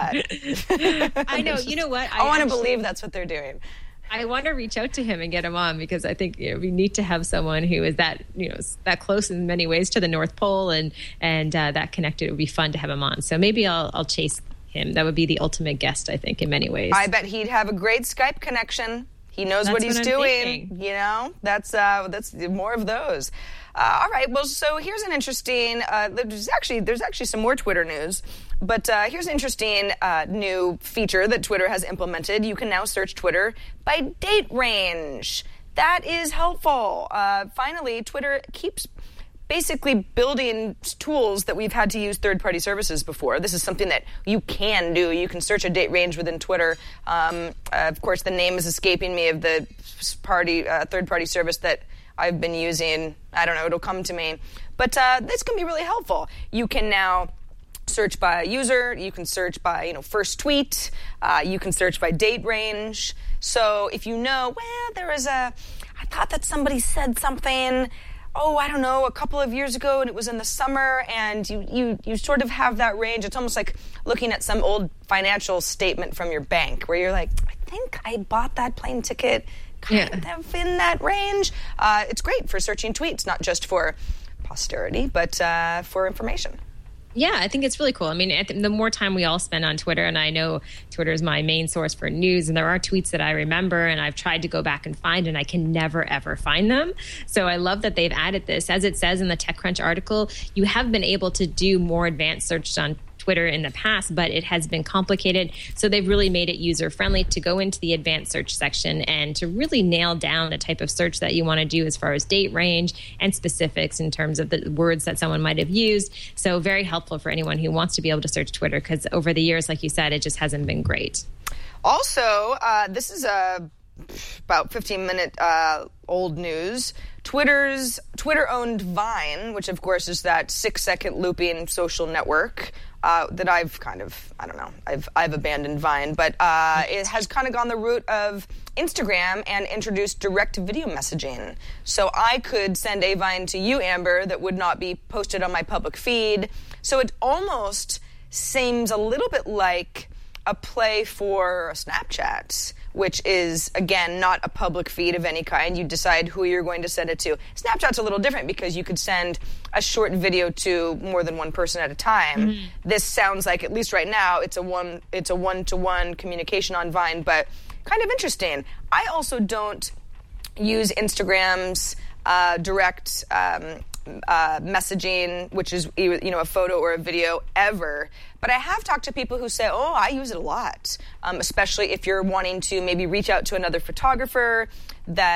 that. I know. You know what? I, I want to actually- believe that's what they're doing. I want to reach out to him and get him on because I think you know, we need to have someone who is that you know that close in many ways to the North Pole and and uh, that connected. It would be fun to have him on. So maybe I'll I'll chase him. That would be the ultimate guest, I think, in many ways. I bet he'd have a great Skype connection. He knows That's what he's what I'm doing. thinking. You know, that's uh, that's more of those. Uh, all right. Well, so here's an interesting. Uh, there's actually there's actually some more Twitter news, but uh, here's an interesting uh, new feature that Twitter has implemented. You can now search Twitter by date range. That is helpful. Uh, finally, Twitter keeps basically building tools that we've had to use third-party services before. This is something that you can do. You can search a date range within Twitter. Um, uh, of course, the name is escaping me of the party uh, third-party service that I've been using. I don't know. It'll come to me. But uh, this can be really helpful. You can now search by user. You can search by, you know, first tweet. Uh, you can search by date range. So if you know, well, there was a, I thought that somebody said something, oh, I don't know, a couple of years ago, and it was in the summer, and you, you, you sort of have that range. It's almost like looking at some old financial statement from your bank where you're like, I think I bought that plane ticket kind Yeah. of in that range. Uh, it's great for searching tweets, not just for posterity, but uh, for information. Yeah, I think it's really cool. I mean, at the, the more time we all spend on Twitter, and I know Twitter is my main source for news, and there are tweets that I remember, and I've tried to go back and find, and I can never, ever find them. So I love that they've added this. As it says in the TechCrunch article, you have been able to do more advanced search on Twitter in the past, but it has been complicated. So they've really made it user-friendly to go into the advanced search section and to really nail down the type of search that you want to do as far as date range and specifics in terms of the words that someone might have used. So very helpful for anyone who wants to be able to search Twitter because over the years, like you said, it just hasn't been great. Also, uh, this is a about fifteen minute uh, old news. Twitter's Twitter-owned Vine, which of course is that six-second looping social network uh, that I've kind of, I don't know, I've I've abandoned Vine, but uh, it has kind of gone the route of Instagram and introduced direct video messaging. So I could send a Vine to you, Amber, that would not be posted on my public feed. So it almost seems a little bit like a play for Snapchat, which is, again, not a public feed of any kind. You decide who you're going to send it to. Snapchat's a little different because you could send a short video to more than one person at a time. Mm-hmm. This sounds like, at least right now, it's a one it's a one-to-one communication on Vine, but kind of interesting. I also don't use Instagram's uh, direct um, uh, messaging, which is, you know, a photo or a video, ever. But I have talked to people who say, oh, I use it a lot, um, especially if you're wanting to maybe reach out to another photographer that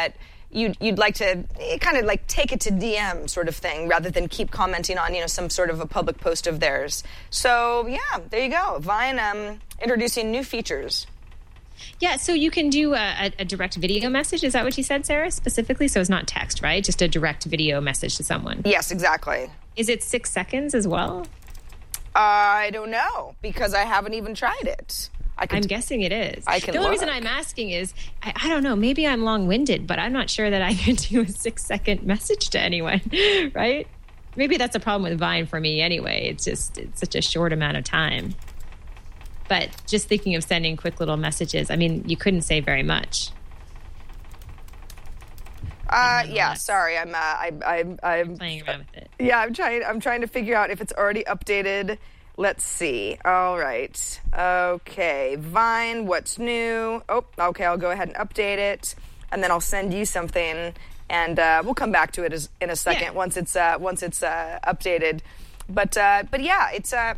you'd, you'd like to kind of like take it to D M sort of thing rather than keep commenting on, you know, some sort of a public post of theirs. So, yeah, there you go. Vine um, introducing new features. Yeah, so you can do a, a direct video message. Is that what you said, Sarah, specifically? So it's not text, right? Just a direct video message to someone. Yes, exactly. Is it six seconds as well? I don't know, because I haven't even tried it. I I'm guessing it is. I can the only look. reason I'm asking is, I, I don't know, maybe I'm long-winded, but I'm not sure that I can do a six-second message to anyone, right? Maybe that's a problem with Vine for me anyway. It's just it's such a short amount of time. But just thinking of sending quick little messages, I mean, you couldn't say very much. Uh, yeah, sorry, I'm, uh, I, I, I'm playing around with it. Yeah, I'm trying. I'm trying to figure out if it's already updated. Let's see. All right. Okay, Vine. What's new? Oh, okay. I'll go ahead and update it, and then I'll send you something, and uh, we'll come back to it as, in a second Yeah. once it's uh, once it's uh, updated. But uh, but yeah, it's. Uh,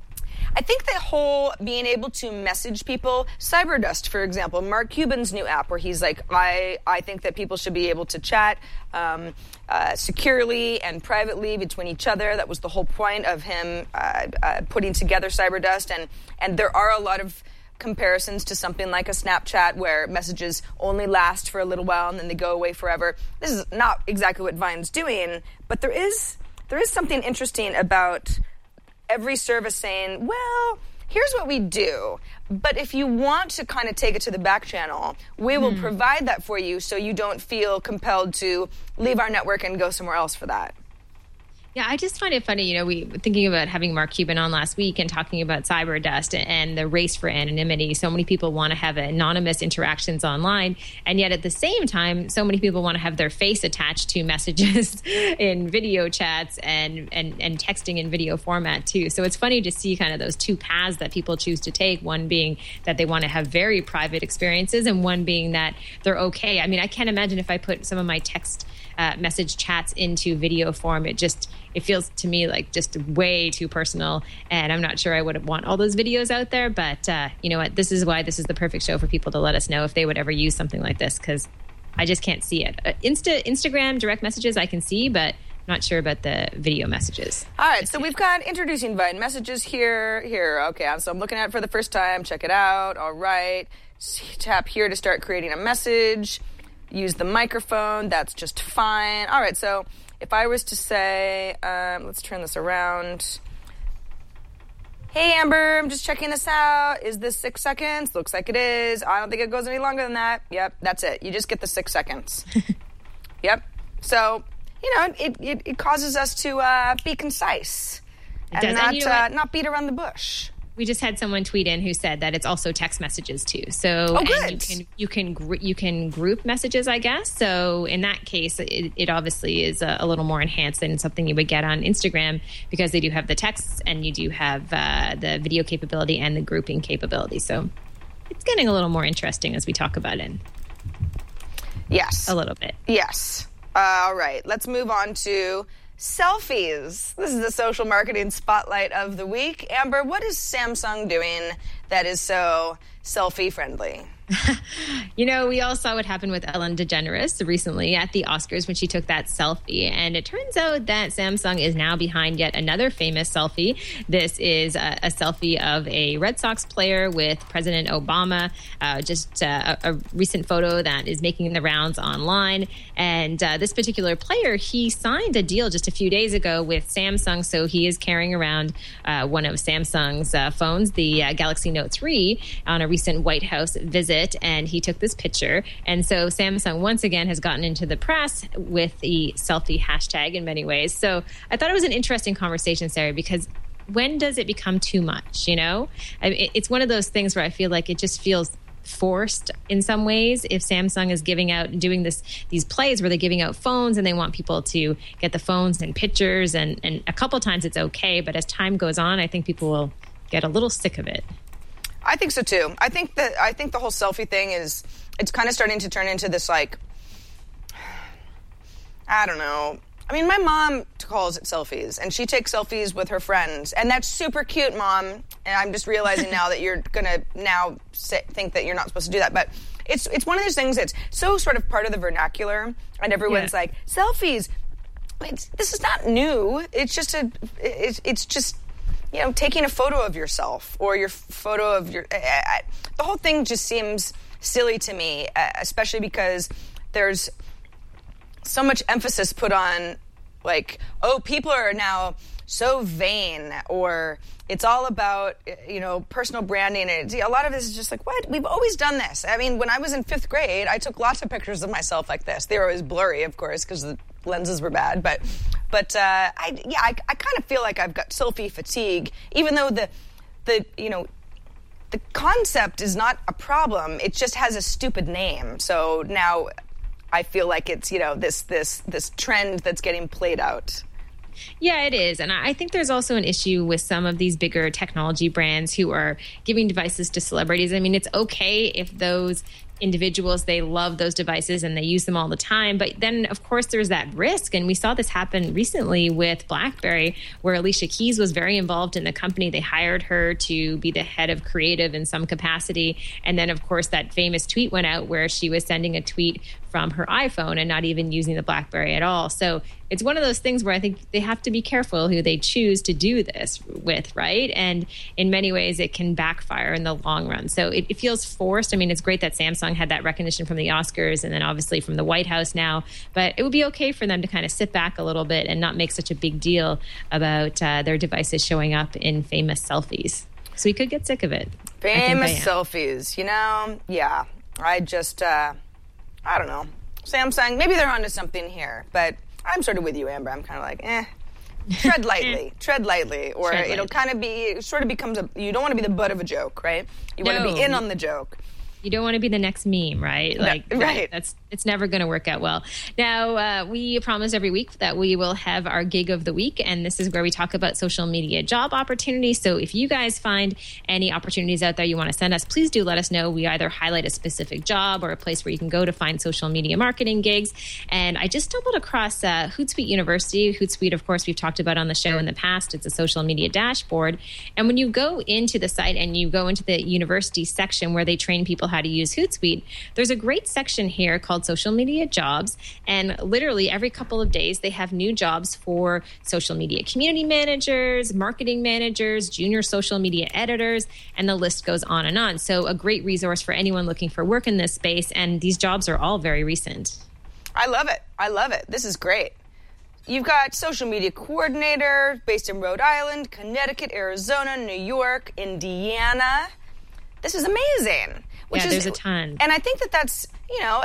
I think the whole being able to message people, Cyberdust, for example, Mark Cuban's new app where he's like, I, I think that people should be able to chat um, uh, securely and privately between each other. That was the whole point of him uh, uh, putting together Cyberdust. And, and there are a lot of comparisons to something like a Snapchat where messages only last for a little while and then they go away forever. This is not exactly what Vine's doing, but there is there is something interesting about every service saying, well, here's what we do, but if you want to kind of take it to the back channel, we will mm. provide that for you so you don't feel compelled to leave our network and go somewhere else for that. Yeah, I just find it funny, you know, we were thinking about having Mark Cuban on last week and talking about Cyberdust and the race for anonymity. So many people want to have anonymous interactions online, and yet at the same time, so many people want to have their face attached to messages in video chats and, and, and texting in video format too. So it's funny to see kind of those two paths that people choose to take, one being that they want to have very private experiences and one being that they're okay. I mean, I can't imagine if I put some of my text uh, message chats into video form, it just... it feels to me like just way too personal, and I'm not sure I would want all those videos out there. But uh, you know what? This is why this is the perfect show for people to let us know if they would ever use something like this, because I just can't see it. Uh, Insta, Instagram direct messages I can see, but I'm not sure about the video messages. All right, so we've got introducing Vine messages here. Here, okay, so I'm looking at it for the first time. Check it out. All right, tap here to start creating a message. Use the microphone. That's just fine. All right, so if I was to say, um, let's turn this around. Hey, Amber, I'm just checking this out. Is this six seconds? Looks like it is. I don't think it goes any longer than that. Yep, that's it. You just get the six seconds. Yep. So, you know, it, it, it causes us to uh, be concise and does. not, And you know uh, what? not beat around the bush. We just had someone tweet in who said that it's also text messages too. So oh, good. And you can you can gr- you can group messages, I guess. So in that case, it, it obviously is a, a little more enhanced than something you would get on Instagram, because they do have the texts and you do have uh, the video capability and the grouping capability. So it's getting a little more interesting as we talk about it. Yes, a little bit. Yes. Uh, all right. Let's move on to selfies. This is the social marketing spotlight of the week. Amber, what is Samsung doing that is so selfie friendly? You know, we all saw what happened with Ellen DeGeneres recently at the Oscars when she took that selfie. And it turns out that Samsung is now behind yet another famous selfie. This is a, a selfie of a Red Sox player with President Obama. Uh, just uh, a, a recent photo that is making the rounds online. And uh, this particular player, he signed a deal just a few days ago with Samsung. So he is carrying around uh, one of Samsung's uh, phones, the uh, Galaxy Note three, on a recent White House visit. And he took this picture. And so Samsung once again has gotten into the press with the selfie hashtag in many ways. So I thought it was an interesting conversation, Sarah, because when does it become too much? You know, I mean, it's one of those things where I feel like it just feels forced in some ways. If Samsung is giving out and doing this, these plays where they're giving out phones and they want people to get the phones and pictures, and, and a couple times it's okay. But as time goes on, I think people will get a little sick of it. I think so too. I think that I think the whole selfie thing is, it's kind of starting to turn into this, like, I don't know, I mean, my mom calls it selfies, and she takes selfies with her friends, and that's super cute, Mom. And I'm just realizing now that you're gonna now say, think that you're not supposed to do that, but it's it's one of those things that's so sort of part of the vernacular, and everyone's yeah. like, selfies. It's, this is not new. It's just a. It's, it's just, you know, taking a photo of yourself or your photo of your. I, I, the whole thing just seems silly to me, uh, especially because there's so much emphasis put on, like, oh, people are now so vain, or it's all about, you know, personal branding. And a lot of this is just like, what? We've always done this. I mean, when I was in fifth grade, I took lots of pictures of myself like this. They were always blurry, of course, because the lenses were bad. But, but uh, I, yeah, I, I kind of feel like I've got selfie fatigue, even though the, the, you know, the concept is not a problem. It just has a stupid name. So now I feel like it's, you know, this this this trend that's getting played out. Yeah, it is. And I think there's also an issue with some of these bigger technology brands who are giving devices to celebrities. I mean, it's okay if those individuals, they love those devices and they use them all the time. But then, of course, there's that risk. And we saw this happen recently with BlackBerry, where Alicia Keys was very involved in the company. They hired her to be the head of creative in some capacity. And then, of course, that famous tweet went out where she was sending a tweet from her iPhone and not even using the BlackBerry at all. So it's one of those things where I think they have to be careful who they choose to do this with, right? And in many ways, it can backfire in the long run. So it, it feels forced. I mean, it's great that Samsung had that recognition from the Oscars and then obviously from the White House now, but it would be okay for them to kind of sit back a little bit and not make such a big deal about uh, their devices showing up in famous selfies. So we could get sick of it. Famous selfies, you know? Yeah. I just, uh, I don't know. Samsung, maybe they're onto something here, but I'm sort of with you, Amber. I'm kind of like, eh. Tread lightly, tread lightly, or tread it'll lightly. kind of be, it sort of becomes a, you don't want to be the butt of a joke, right? You no. want to be in on the joke. You don't want to be the next meme, right? Like, no, right. That's it's never going to work out well. Now, uh, we promise every week that we will have our gig of the week, and this is where we talk about social media job opportunities. So if you guys find any opportunities out there you want to send us, please do let us know. We either highlight a specific job or a place where you can go to find social media marketing gigs. And I just stumbled across uh, Hootsuite University. Hootsuite, of course, we've talked about on the show in the past. It's a social media dashboard. And when you go into the site and you go into the university section where they train people how to use Hootsuite, there's a great section here called Social Media Jobs. And literally every couple of days, they have new jobs for social media community managers, marketing managers, junior social media editors, and the list goes on and on. So a great resource for anyone looking for work in this space. And these jobs are all very recent. I love it. I love it. This is great. You've got social media coordinator based in Rhode Island, Connecticut, Arizona, New York, Indiana. This is amazing. Which yeah, is, there's a ton. And I think that that's, you know,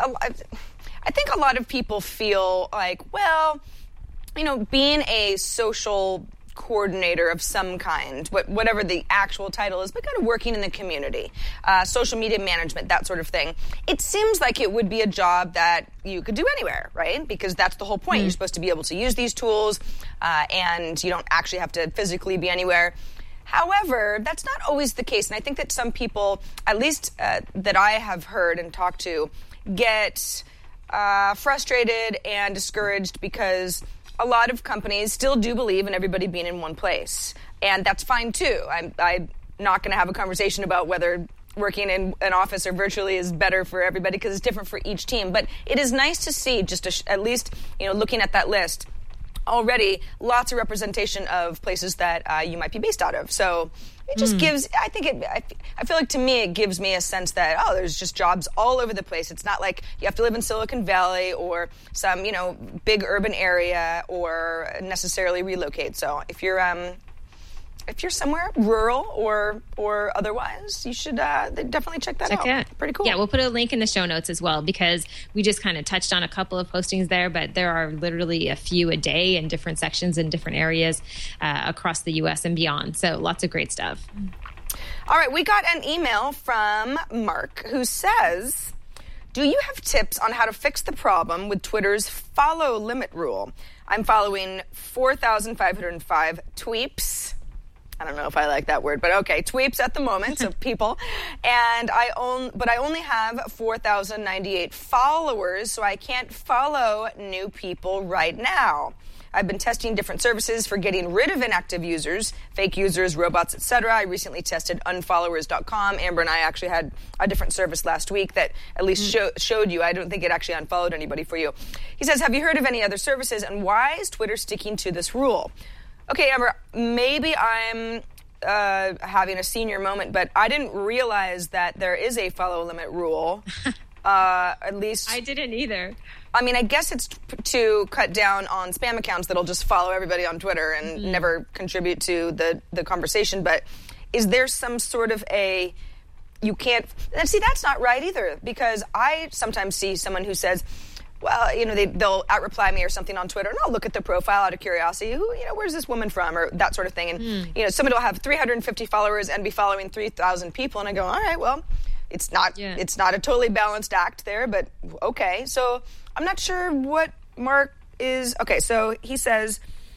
I think a lot of people feel like, well, you know, being a social coordinator of some kind, whatever the actual title is, but kind of working in the community, uh, social media management, that sort of thing. It seems like it would be a job that you could do anywhere, right? Because that's the whole point. Mm. You're supposed to be able to use these tools, uh, and you don't actually have to physically be anywhere. However, that's not always the case. And I think that some people, at least uh, that I have heard and talked to, get uh, frustrated and discouraged because a lot of companies still do believe in everybody being in one place. And that's fine, too. I'm, I'm not going to have a conversation about whether working in an office or virtually is better for everybody because it's different for each team. But it is nice to see, just to sh- at least, you know, looking at that list, already lots of representation of places that uh, you might be based out of. So it just mm. gives, I think it, I, I feel like to me it gives me a sense that, oh, there's just jobs all over the place. It's not like you have to live in Silicon Valley or some, you know, big urban area or necessarily relocate. So if you're, um, if you're somewhere rural or or otherwise, you should uh, definitely check that check out. It. Pretty cool. Yeah, we'll put a link in the show notes as well because we just kind of touched on a couple of postings there, but there are literally a few a day in different sections in different areas uh, across the U S and beyond. So lots of great stuff. All right, we got an email from Mark who says, do you have tips on how to fix the problem with Twitter's follow limit rule? I'm following four thousand five hundred five tweeps. I don't know if I like that word, but okay, tweeps at the moment, so people. And I own, but I only have four thousand ninety-eight followers, so I can't follow new people right now. I've been testing different services for getting rid of inactive users, fake users, robots, et cetera. I recently tested unfollowers dot com. Amber and I actually had a different service last week that at least show, showed you. I don't think it actually unfollowed anybody for you. He says, have you heard of any other services, and why is Twitter sticking to this rule? Okay, Amber, maybe I'm uh, having a senior moment, but I didn't realize that there is a follow limit rule. Uh, at least I didn't either. I mean, I guess it's t- to cut down on spam accounts that'll just follow everybody on Twitter and mm-hmm. never contribute to the, the conversation. But is there some sort of a, you can't, and see, that's not right either, because I sometimes see someone who says, well, you know, they, they'll out-reply me or something on Twitter, and I'll look at their profile out of curiosity. Who, you know, where's this woman from, or that sort of thing. And, mm. you know, somebody will have three hundred fifty followers and be following three thousand people, and I go, all right, well, it's not, yeah. it's not a totally balanced act there, but okay. So I'm not sure what Mark is... Okay, so he says...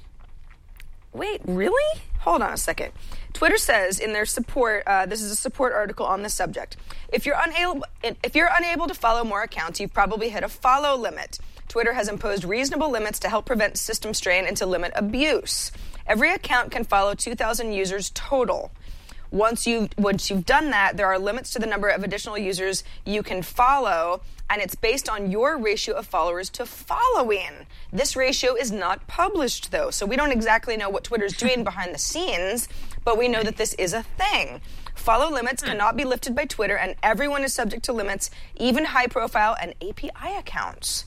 Wait, really? Hold on a second. Twitter says in their support... Uh, this is a support article on this subject. If you're unable, if you're unable to follow more accounts, you've probably hit a follow limit. Twitter has imposed reasonable limits to help prevent system strain and to limit abuse. Every account can follow two thousand users total. Once you've, once you've done that, there are limits to the number of additional users you can follow, and it's based on your ratio of followers to following. This ratio is not published, though, so we don't exactly know what Twitter's doing behind the scenes, but we know that this is a thing. Follow limits cannot be lifted by Twitter, and everyone is subject to limits, even high-profile and A P I accounts.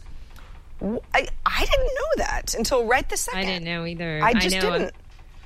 I, I didn't know that until right this second. I didn't know either. I just I know. didn't.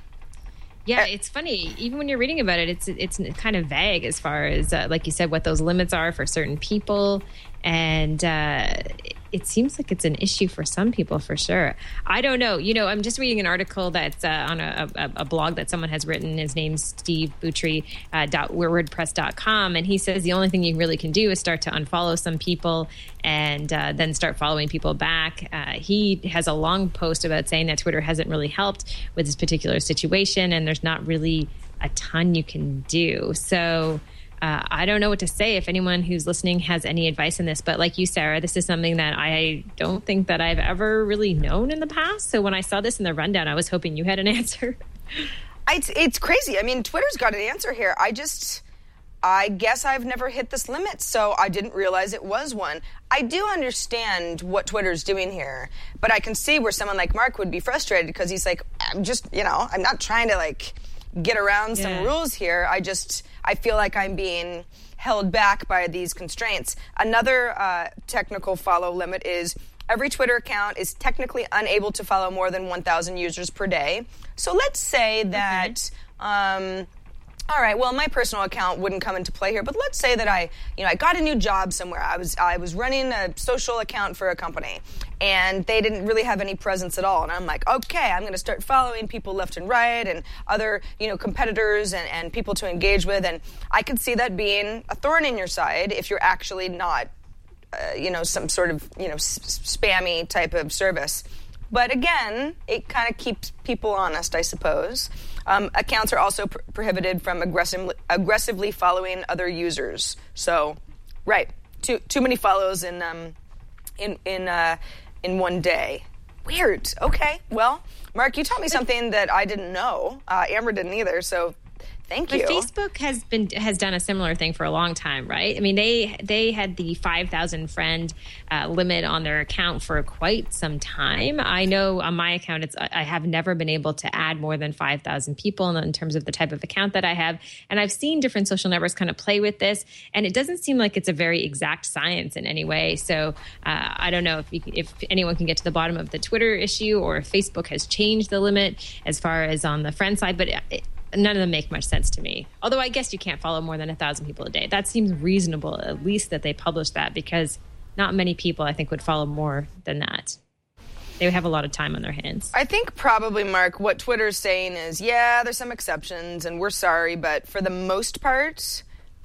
Yeah, it's funny. Even when you're reading about it, it's it's kind of vague as far as, uh, like you said, what those limits are for certain people. And uh, it seems like it's an issue for some people, for sure. I don't know. You know, I'm just reading an article that's uh, on a, a, a blog that someone has written. His name's Steve Boutry, uh, dot wordpress dot com. And he says the only thing you really can do is start to unfollow some people and uh, then start following people back. Uh, he has a long post about saying that Twitter hasn't really helped with this particular situation, and there's not really a ton you can do. So... Uh, I don't know what to say if anyone who's listening has any advice in this, but like you, Sarah, this is something that I don't think that I've ever really known in the past. So when I saw this in the rundown, I was hoping you had an answer. It's, it's crazy. I mean, Twitter's got an answer here. I just, I guess I've never hit this limit, so I didn't realize it was one. I do understand what Twitter's doing here, but I can see where someone like Mark would be frustrated because he's like, I'm just, you know, I'm not trying to like get around some yeah. rules here. I just... I feel like I'm being held back by these constraints. Another uh, technical follow limit is every Twitter account is technically unable to follow more than one thousand users per day. So let's say that, okay. um, all right, well, my personal account wouldn't come into play here, but let's say that I, you know, I got a new job somewhere. I was I was running a social account for a company, and they didn't really have any presence at all. And I'm like, okay, I'm going to start following people left and right and other, you know, competitors and, and people to engage with. And I could see that being a thorn in your side if you're actually not, uh, you know, some sort of, you know, s- spammy type of service. But again, it kind of keeps people honest, I suppose. Um, accounts are also pr- prohibited from aggressively, aggressively following other users. So, right, too too many follows in um, in in uh, in one day. Weird. Okay. Well, Mark, you taught me something that I didn't know. Uh, Amber didn't either. So. Thank you. But Facebook has been has done a similar thing for a long time, right? I mean, they they had the five thousand friend uh, limit on their account for quite some time. I know on my account, it's I have never been able to add more than five thousand people in terms of the type of account that I have. And I've seen different social networks kind of play with this, and it doesn't seem like it's a very exact science in any way. So uh, I don't know if you, if anyone can get to the bottom of the Twitter issue or if Facebook has changed the limit as far as on the friend side, but it, none of them make much sense to me. Although I guess you can't follow more than a thousand people a day. That seems reasonable, at least that they publish that, because not many people, I think, would follow more than that. They would have a lot of time on their hands. I think probably, Mark, what Twitter's saying is, yeah, there's some exceptions, and we're sorry, but for the most part,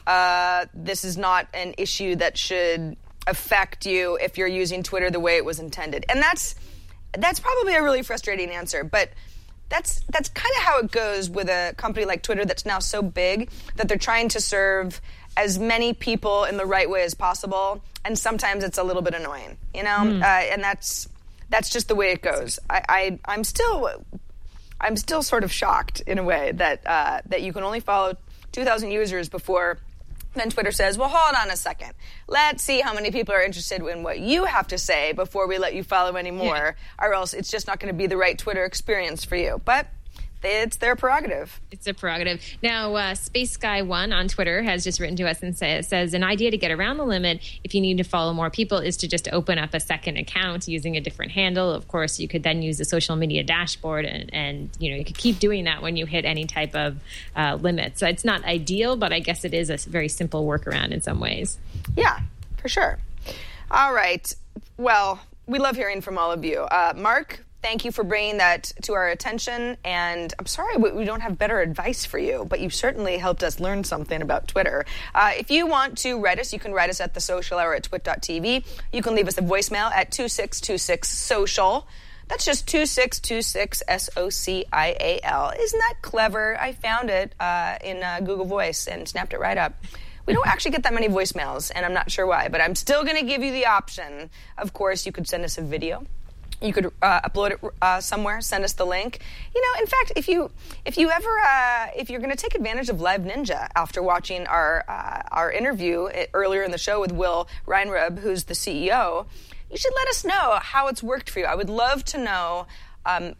uh, this is not an issue that should affect you if you're using Twitter the way it was intended. And that's that's probably a really frustrating answer, but that's that's kind of how it goes with a company like Twitter that's now so big that they're trying to serve as many people in the right way as possible, and sometimes it's a little bit annoying, you know. Mm. Uh, and that's that's just the way it goes. I, I I'm still I'm still sort of shocked in a way that uh, that you can only follow two thousand users before then Twitter says, well, hold on a second. Let's see how many people are interested in what you have to say before we let you follow any more, yeah. or else it's just not going to be the right Twitter experience for you. But it's their prerogative. It's a prerogative. Now, uh, Space Guy One on Twitter has just written to us and say, says, an idea to get around the limit if you need to follow more people is to just open up a second account using a different handle. Of course, you could then use the social media dashboard, and, and you know, you could keep doing that when you hit any type of uh, limit. So it's not ideal, but I guess it is a very simple workaround in some ways. Yeah, for sure. All right. Well, we love hearing from all of you. Uh, Mark, thank you for bringing that to our attention, and I'm sorry we don't have better advice for you, but you certainly helped us learn something about Twitter. Uh, if you want to write us, you can write us at the social hour at twit dot t v. You can leave us a voicemail at two six two six social. That's just two six two six S O C I A L. Isn't that clever? I found it uh, in uh, Google Voice and snapped it right up. We don't actually get that many voicemails, and I'm not sure why, but I'm still going to give you the option. Of course, you could send us a video. You could uh, upload it uh, somewhere, send us the link. You know, in fact, if you if you ever uh, if you're going to take advantage of Live Ninja after watching our uh, our interview earlier in the show with Will Reinrub, who's the C E O, you should let us know how it's worked for you. I would love to know um,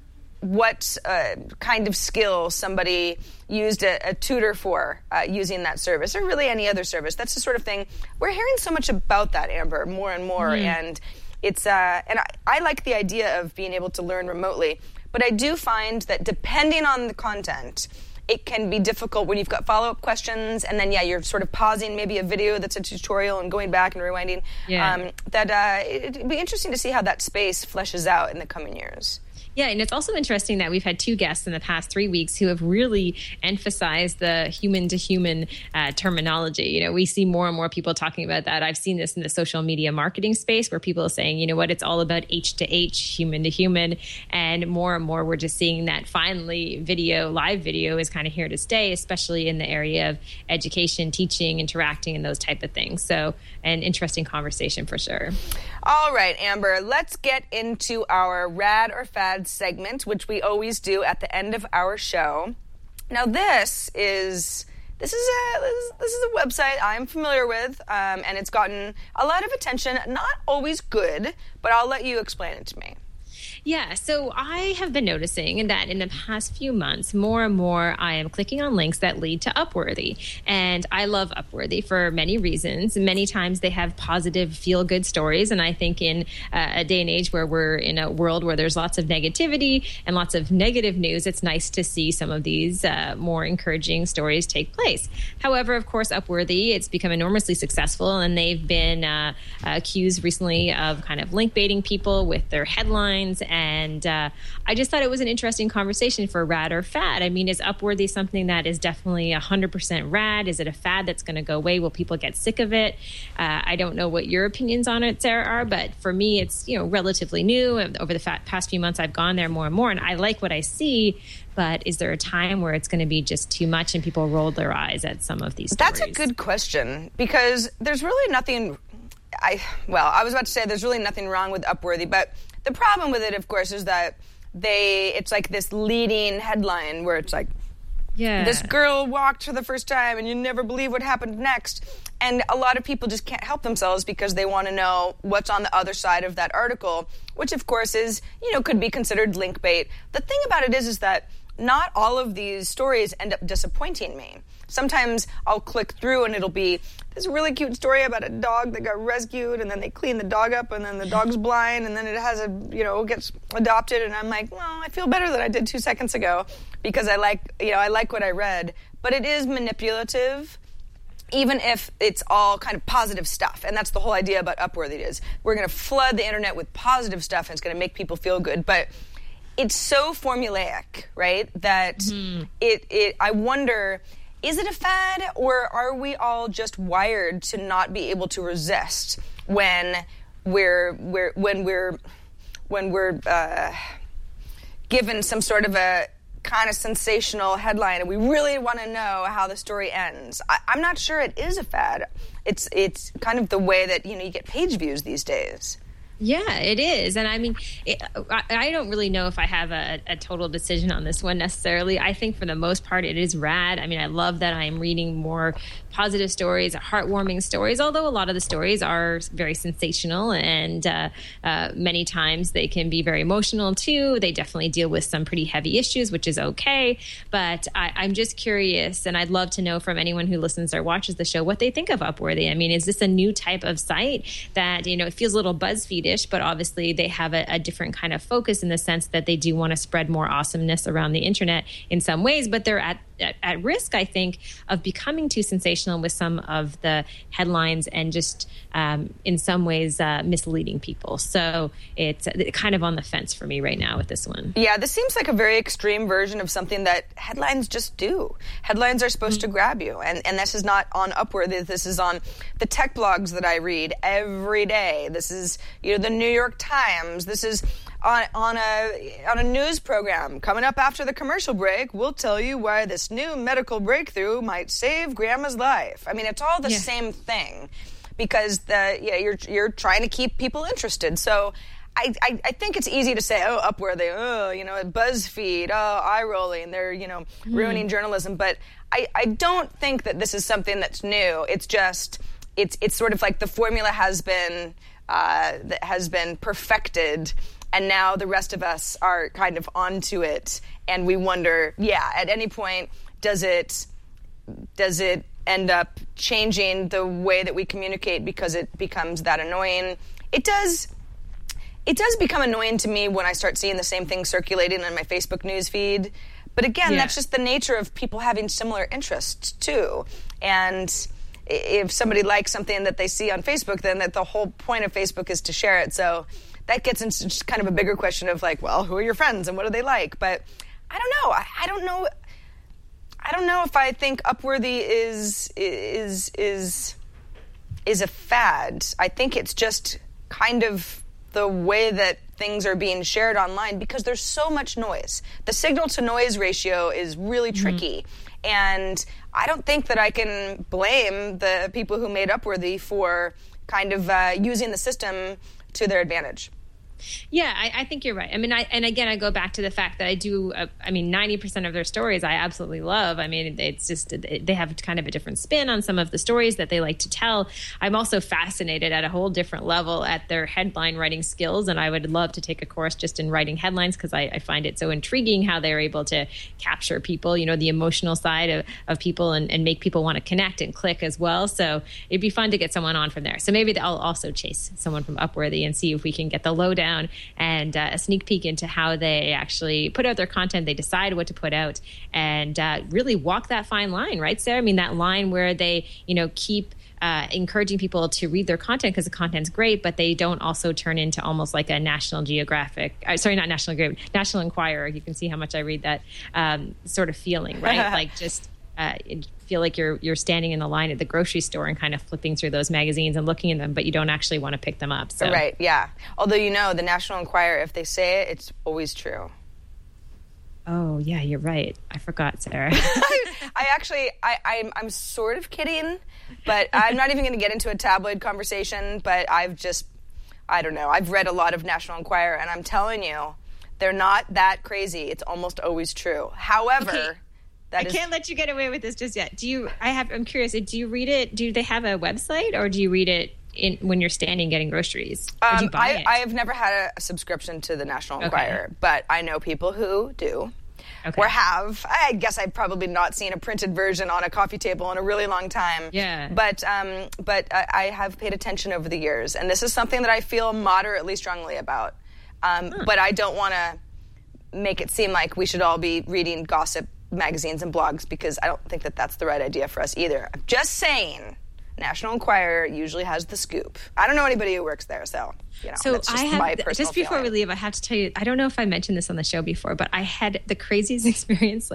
what uh, kind of skill somebody used a, a tutor for uh, using that service, or really any other service. That's the sort of thing we're hearing so much about that, Amber, more and more, mm. and. It's uh, and I, I like the idea of being able to learn remotely, but I do find that depending on the content, it can be difficult when you've got follow-up questions, and then, yeah, you're sort of pausing maybe a video that's a tutorial and going back and rewinding. Yeah. Um, that uh, it'd be interesting to see how that space fleshes out in the coming years. Yeah, and it's also interesting that we've had two guests in the past three weeks who have really emphasized the human-to-human uh, terminology. You know, we see more and more people talking about that. I've seen this in the social media marketing space where people are saying, you know what, it's all about H to H, human-to-human, and more and more we're just seeing that finally video, live video is kind of here to stay, especially in the area of education, teaching, interacting, and those type of things. So an interesting conversation for sure. All right, Amber, let's get into our Rad or Fad segment, which we always do at the end of our show. Now, this is this is a this is, this is a website I'm familiar with, um, and it's gotten a lot of attention. Not always good, but I'll let you explain it to me. Yeah, so I have been noticing that in the past few months, more and more I am clicking on links that lead to Upworthy. And I love Upworthy for many reasons. Many times they have positive, feel-good stories. And I think in uh, a day and age where we're in a world where there's lots of negativity and lots of negative news, it's nice to see some of these uh, more encouraging stories take place. However, of course, Upworthy, it's become enormously successful, and they've been uh, accused recently of kind of link baiting people with their headlines. And uh, I just thought it was an interesting conversation for rad or fad. I mean, is Upworthy something that is definitely one hundred percent rad? Is it a fad that's going to go away? Will people get sick of it? Uh, I don't know what your opinions on it, Sarah, are, but for me, it's, you know, relatively new. Over the past few months, I've gone there more and more, and I like what I see. But is there a time where it's going to be just too much and people roll their eyes at some of these stories? That's a good question, because there's really nothing... I well, I was about to say there's really nothing wrong with Upworthy, but the problem with it, of course, is that they it's like this leading headline where it's like, yeah, this girl walked for the first time and you never believe what happened next. And a lot of people just can't help themselves because they want to know what's on the other side of that article, which, of course, is, you know, could be considered link bait. The thing about it is, is that not all of these stories end up disappointing me. Sometimes I'll click through and it'll be this really cute story about a dog that got rescued, and then they clean the dog up, and then the dog's blind, and then it has a, you know, gets adopted, and I'm like, well, I feel better than I did two seconds ago because I like, you know, I like what I read. But it is manipulative, even if it's all kind of positive stuff. And that's the whole idea about Upworthy is we're going to flood the internet with positive stuff, and it's going to make people feel good. But it's so formulaic, right, that mm. it, it, I wonder... Is it a fad, or are we all just wired to not be able to resist when we're we're when we're when we're uh, given some sort of a kind of sensational headline and we really want to know how the story ends. I, I'm not sure it is a fad. It's it's kind of the way that, you know, you get page views these days. Yeah, it is. And I mean, it, I, I don't really know if I have a, a total decision on this one necessarily. I think for the most part, it is rad. I mean, I love that I'm reading more positive stories, heartwarming stories, although a lot of the stories are very sensational and uh, uh, many times they can be very emotional too. They definitely deal with some pretty heavy issues, which is okay. But I, I'm just curious, and I'd love to know from anyone who listens or watches the show what they think of Upworthy. I mean, is this a new type of site that, you know, it feels a little BuzzFeed-ish, but obviously they have a, a different kind of focus in the sense that they do want to spread more awesomeness around the internet in some ways, but they're at At, at risk, I think, of becoming too sensational with some of the headlines and just um, in some ways uh, misleading people. So it's kind of on the fence for me right now with this one. Yeah, this seems like a very extreme version of something that headlines just do. Headlines are supposed mm-hmm. to grab you. And, and this is not on Upworthy. This is on the tech blogs that I read every day. This is, you know, the New York Times. This is on, on a on a news program. Coming up after the commercial break, we'll tell you why this new medical breakthrough might save grandma's life. I mean, it's all the yeah. same thing because the yeah you're you're trying to keep people interested. So I, I, I think it's easy to say, oh, Upworthy, oh, you know, BuzzFeed, oh, eye rolling, they're, you know, mm. ruining journalism. But I, I don't think that this is something that's new. It's just it's it's sort of like the formula has been uh, that has been perfected. And now the rest of us are kind of onto it, and we wonder, yeah, at any point, does it does it end up changing the way that we communicate because it becomes that annoying? It does. It does become annoying to me when I start seeing the same thing circulating on my Facebook news feed. But again, yeah. that's just the nature of people having similar interests too. And if somebody likes something that they see on Facebook, then that the whole point of Facebook is to share it. So that gets into just kind of a bigger question of like, well, who are your friends and what do they like? But I don't know. I, I don't know. I don't know if I think Upworthy is is is is a fad. I think it's just kind of the way that things are being shared online because there's so much noise. The signal to noise ratio is really tricky. Mm-hmm. And I don't think that I can blame the people who made Upworthy for kind of uh, using the system to their advantage. Yeah, I, I think you're right. I mean, I, and again, I go back to the fact that I do, uh, I mean, ninety percent of their stories I absolutely love. I mean, it's just, they have kind of a different spin on some of the stories that they like to tell. I'm also fascinated at a whole different level at their headline writing skills, and I would love to take a course just in writing headlines because I, I find it so intriguing how they're able to capture people, you know, the emotional side of, of people and, and make people want to connect and click as well. So it'd be fun to get someone on from there. So maybe I'll also chase someone from Upworthy and see if we can get the lowdown and uh, a sneak peek into how they actually put out their content, they decide what to put out, and uh, really walk that fine line, right, Sarah? I mean, that line where they, you know, keep uh, encouraging people to read their content because the content's great, but they don't also turn into almost like a National Geographic, uh, sorry, not National Geographic, National Enquirer. You can see how much I read that um, sort of feeling, right? Like just uh, feel like you're you're standing in the line at the grocery store and kind of flipping through those magazines and looking at them, but you don't actually want to pick them up. So. Right, yeah. Although, you know, the National Enquirer, if they say it, it's always true. Oh, yeah, you're right. I forgot, Sarah. I actually, I, I'm, I'm sort of kidding, but I'm not even going to get into a tabloid conversation, but I've just, I don't know, I've read a lot of National Enquirer, and I'm telling you, they're not that crazy. It's almost always true. However... Okay. That I is, can't let you get away with this just yet. Do you? I have. I'm curious. Do you read it? Do they have a website, or do you read it in when you're standing getting groceries? Or do you um, buy I, it? I have never had a subscription to the National Enquirer, okay. but I know people who do, okay. or have. I guess I've probably not seen a printed version on a coffee table in a really long time. Yeah. But um, but I, I have paid attention over the years, and this is something that I feel moderately strongly about. Um, huh. But I don't want to make it seem like we should all be reading gossip magazines and blogs because I don't think that that's the right idea for us either. I'm just saying, National Enquirer usually has the scoop. I don't know anybody who works there, so you know. So that's just I have my personal just before feeling. we leave, I have to tell you, I don't know if I mentioned this on the show before, but I had the craziest experience like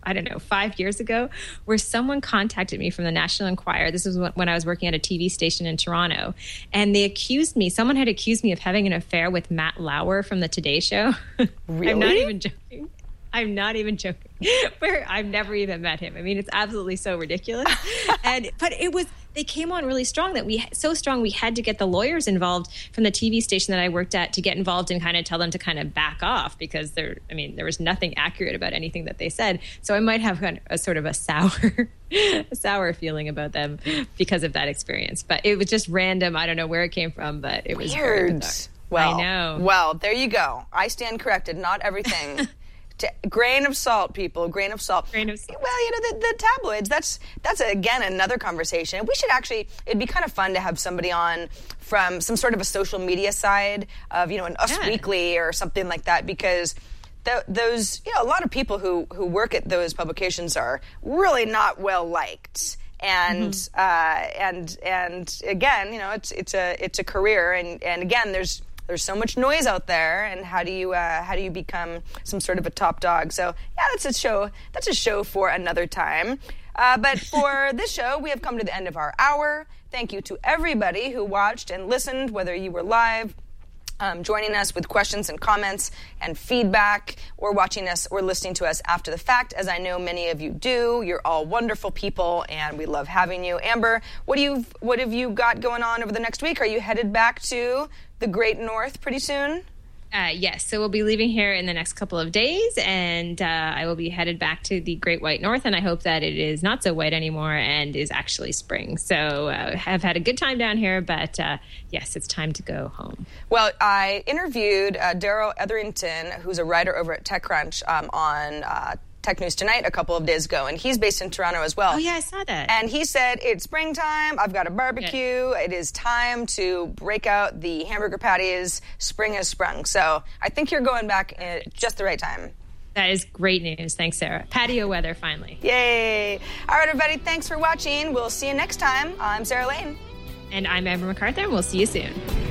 I don't know, five years ago, where someone contacted me from the National Enquirer. This was when I was working at a T V station in Toronto. And they accused me, someone had accused me of having an affair with Matt Lauer from the Today Show. Really? I'm not even joking. I'm not even joking. Where I've never even met him. I mean, it's absolutely so ridiculous. And but it was they came on really strong that we so strong we had to get the lawyers involved from the T V station that I worked at to get involved and kind of tell them to kind of back off because there I mean there was nothing accurate about anything that they said. So I might have kind of a sort of a sour a sour feeling about them because of that experience. But it was just random. I don't know where it came from, but it was Weird. very bizarre. Well, I know. Well, there you go. I stand corrected. Not everything. To, grain of salt, people. Grain of salt. Grain of salt. Well, you know, the, the tabloids, that's, that's again, another conversation. We should actually, it'd be kind of fun to have somebody on from some sort of a social media side of, you know, an Us Yeah. Weekly or something like that, because th- those, you know, a lot of people who, who work at those publications are really not well liked. And mm-hmm. uh, and and again, you know, it's it's a it's a career, and, and again, there's there's so much noise out there, and how do you uh, how do you become some sort of a top dog? So yeah, that's a show. That's a show for another time. Uh, but for this show, we have come to the end of our hour. Thank you to everybody who watched and listened, whether you were live, Um, joining us with questions and comments and feedback, or watching us or listening to us after the fact, as I know many of you do. You're all wonderful people, and we love having you. Amber, what do you what have you got going on over the next week? Are you headed back to the Great North pretty soon? Uh, yes, so we'll be leaving here in the next couple of days, and uh, I will be headed back to the Great White North, and I hope that it is not so white anymore and is actually spring. So uh, I've had a good time down here, but uh, yes, it's time to go home. Well, I interviewed uh, Daryl Etherington, who's a writer over at TechCrunch, um, on uh, Tech News Tonight a couple of days ago, and he's based in Toronto as well. Oh, yeah, I saw that. And he said, it's springtime, I've got a barbecue, yeah. It is time to break out the hamburger patties, spring has sprung. So I think you're going back at just the right time. That is great news. Thanks, Sarah. Patio weather, finally. Yay. All right, everybody, thanks for watching. We'll see you next time. I'm Sarah Lane. And I'm Amber MacArthur, and we'll see you soon.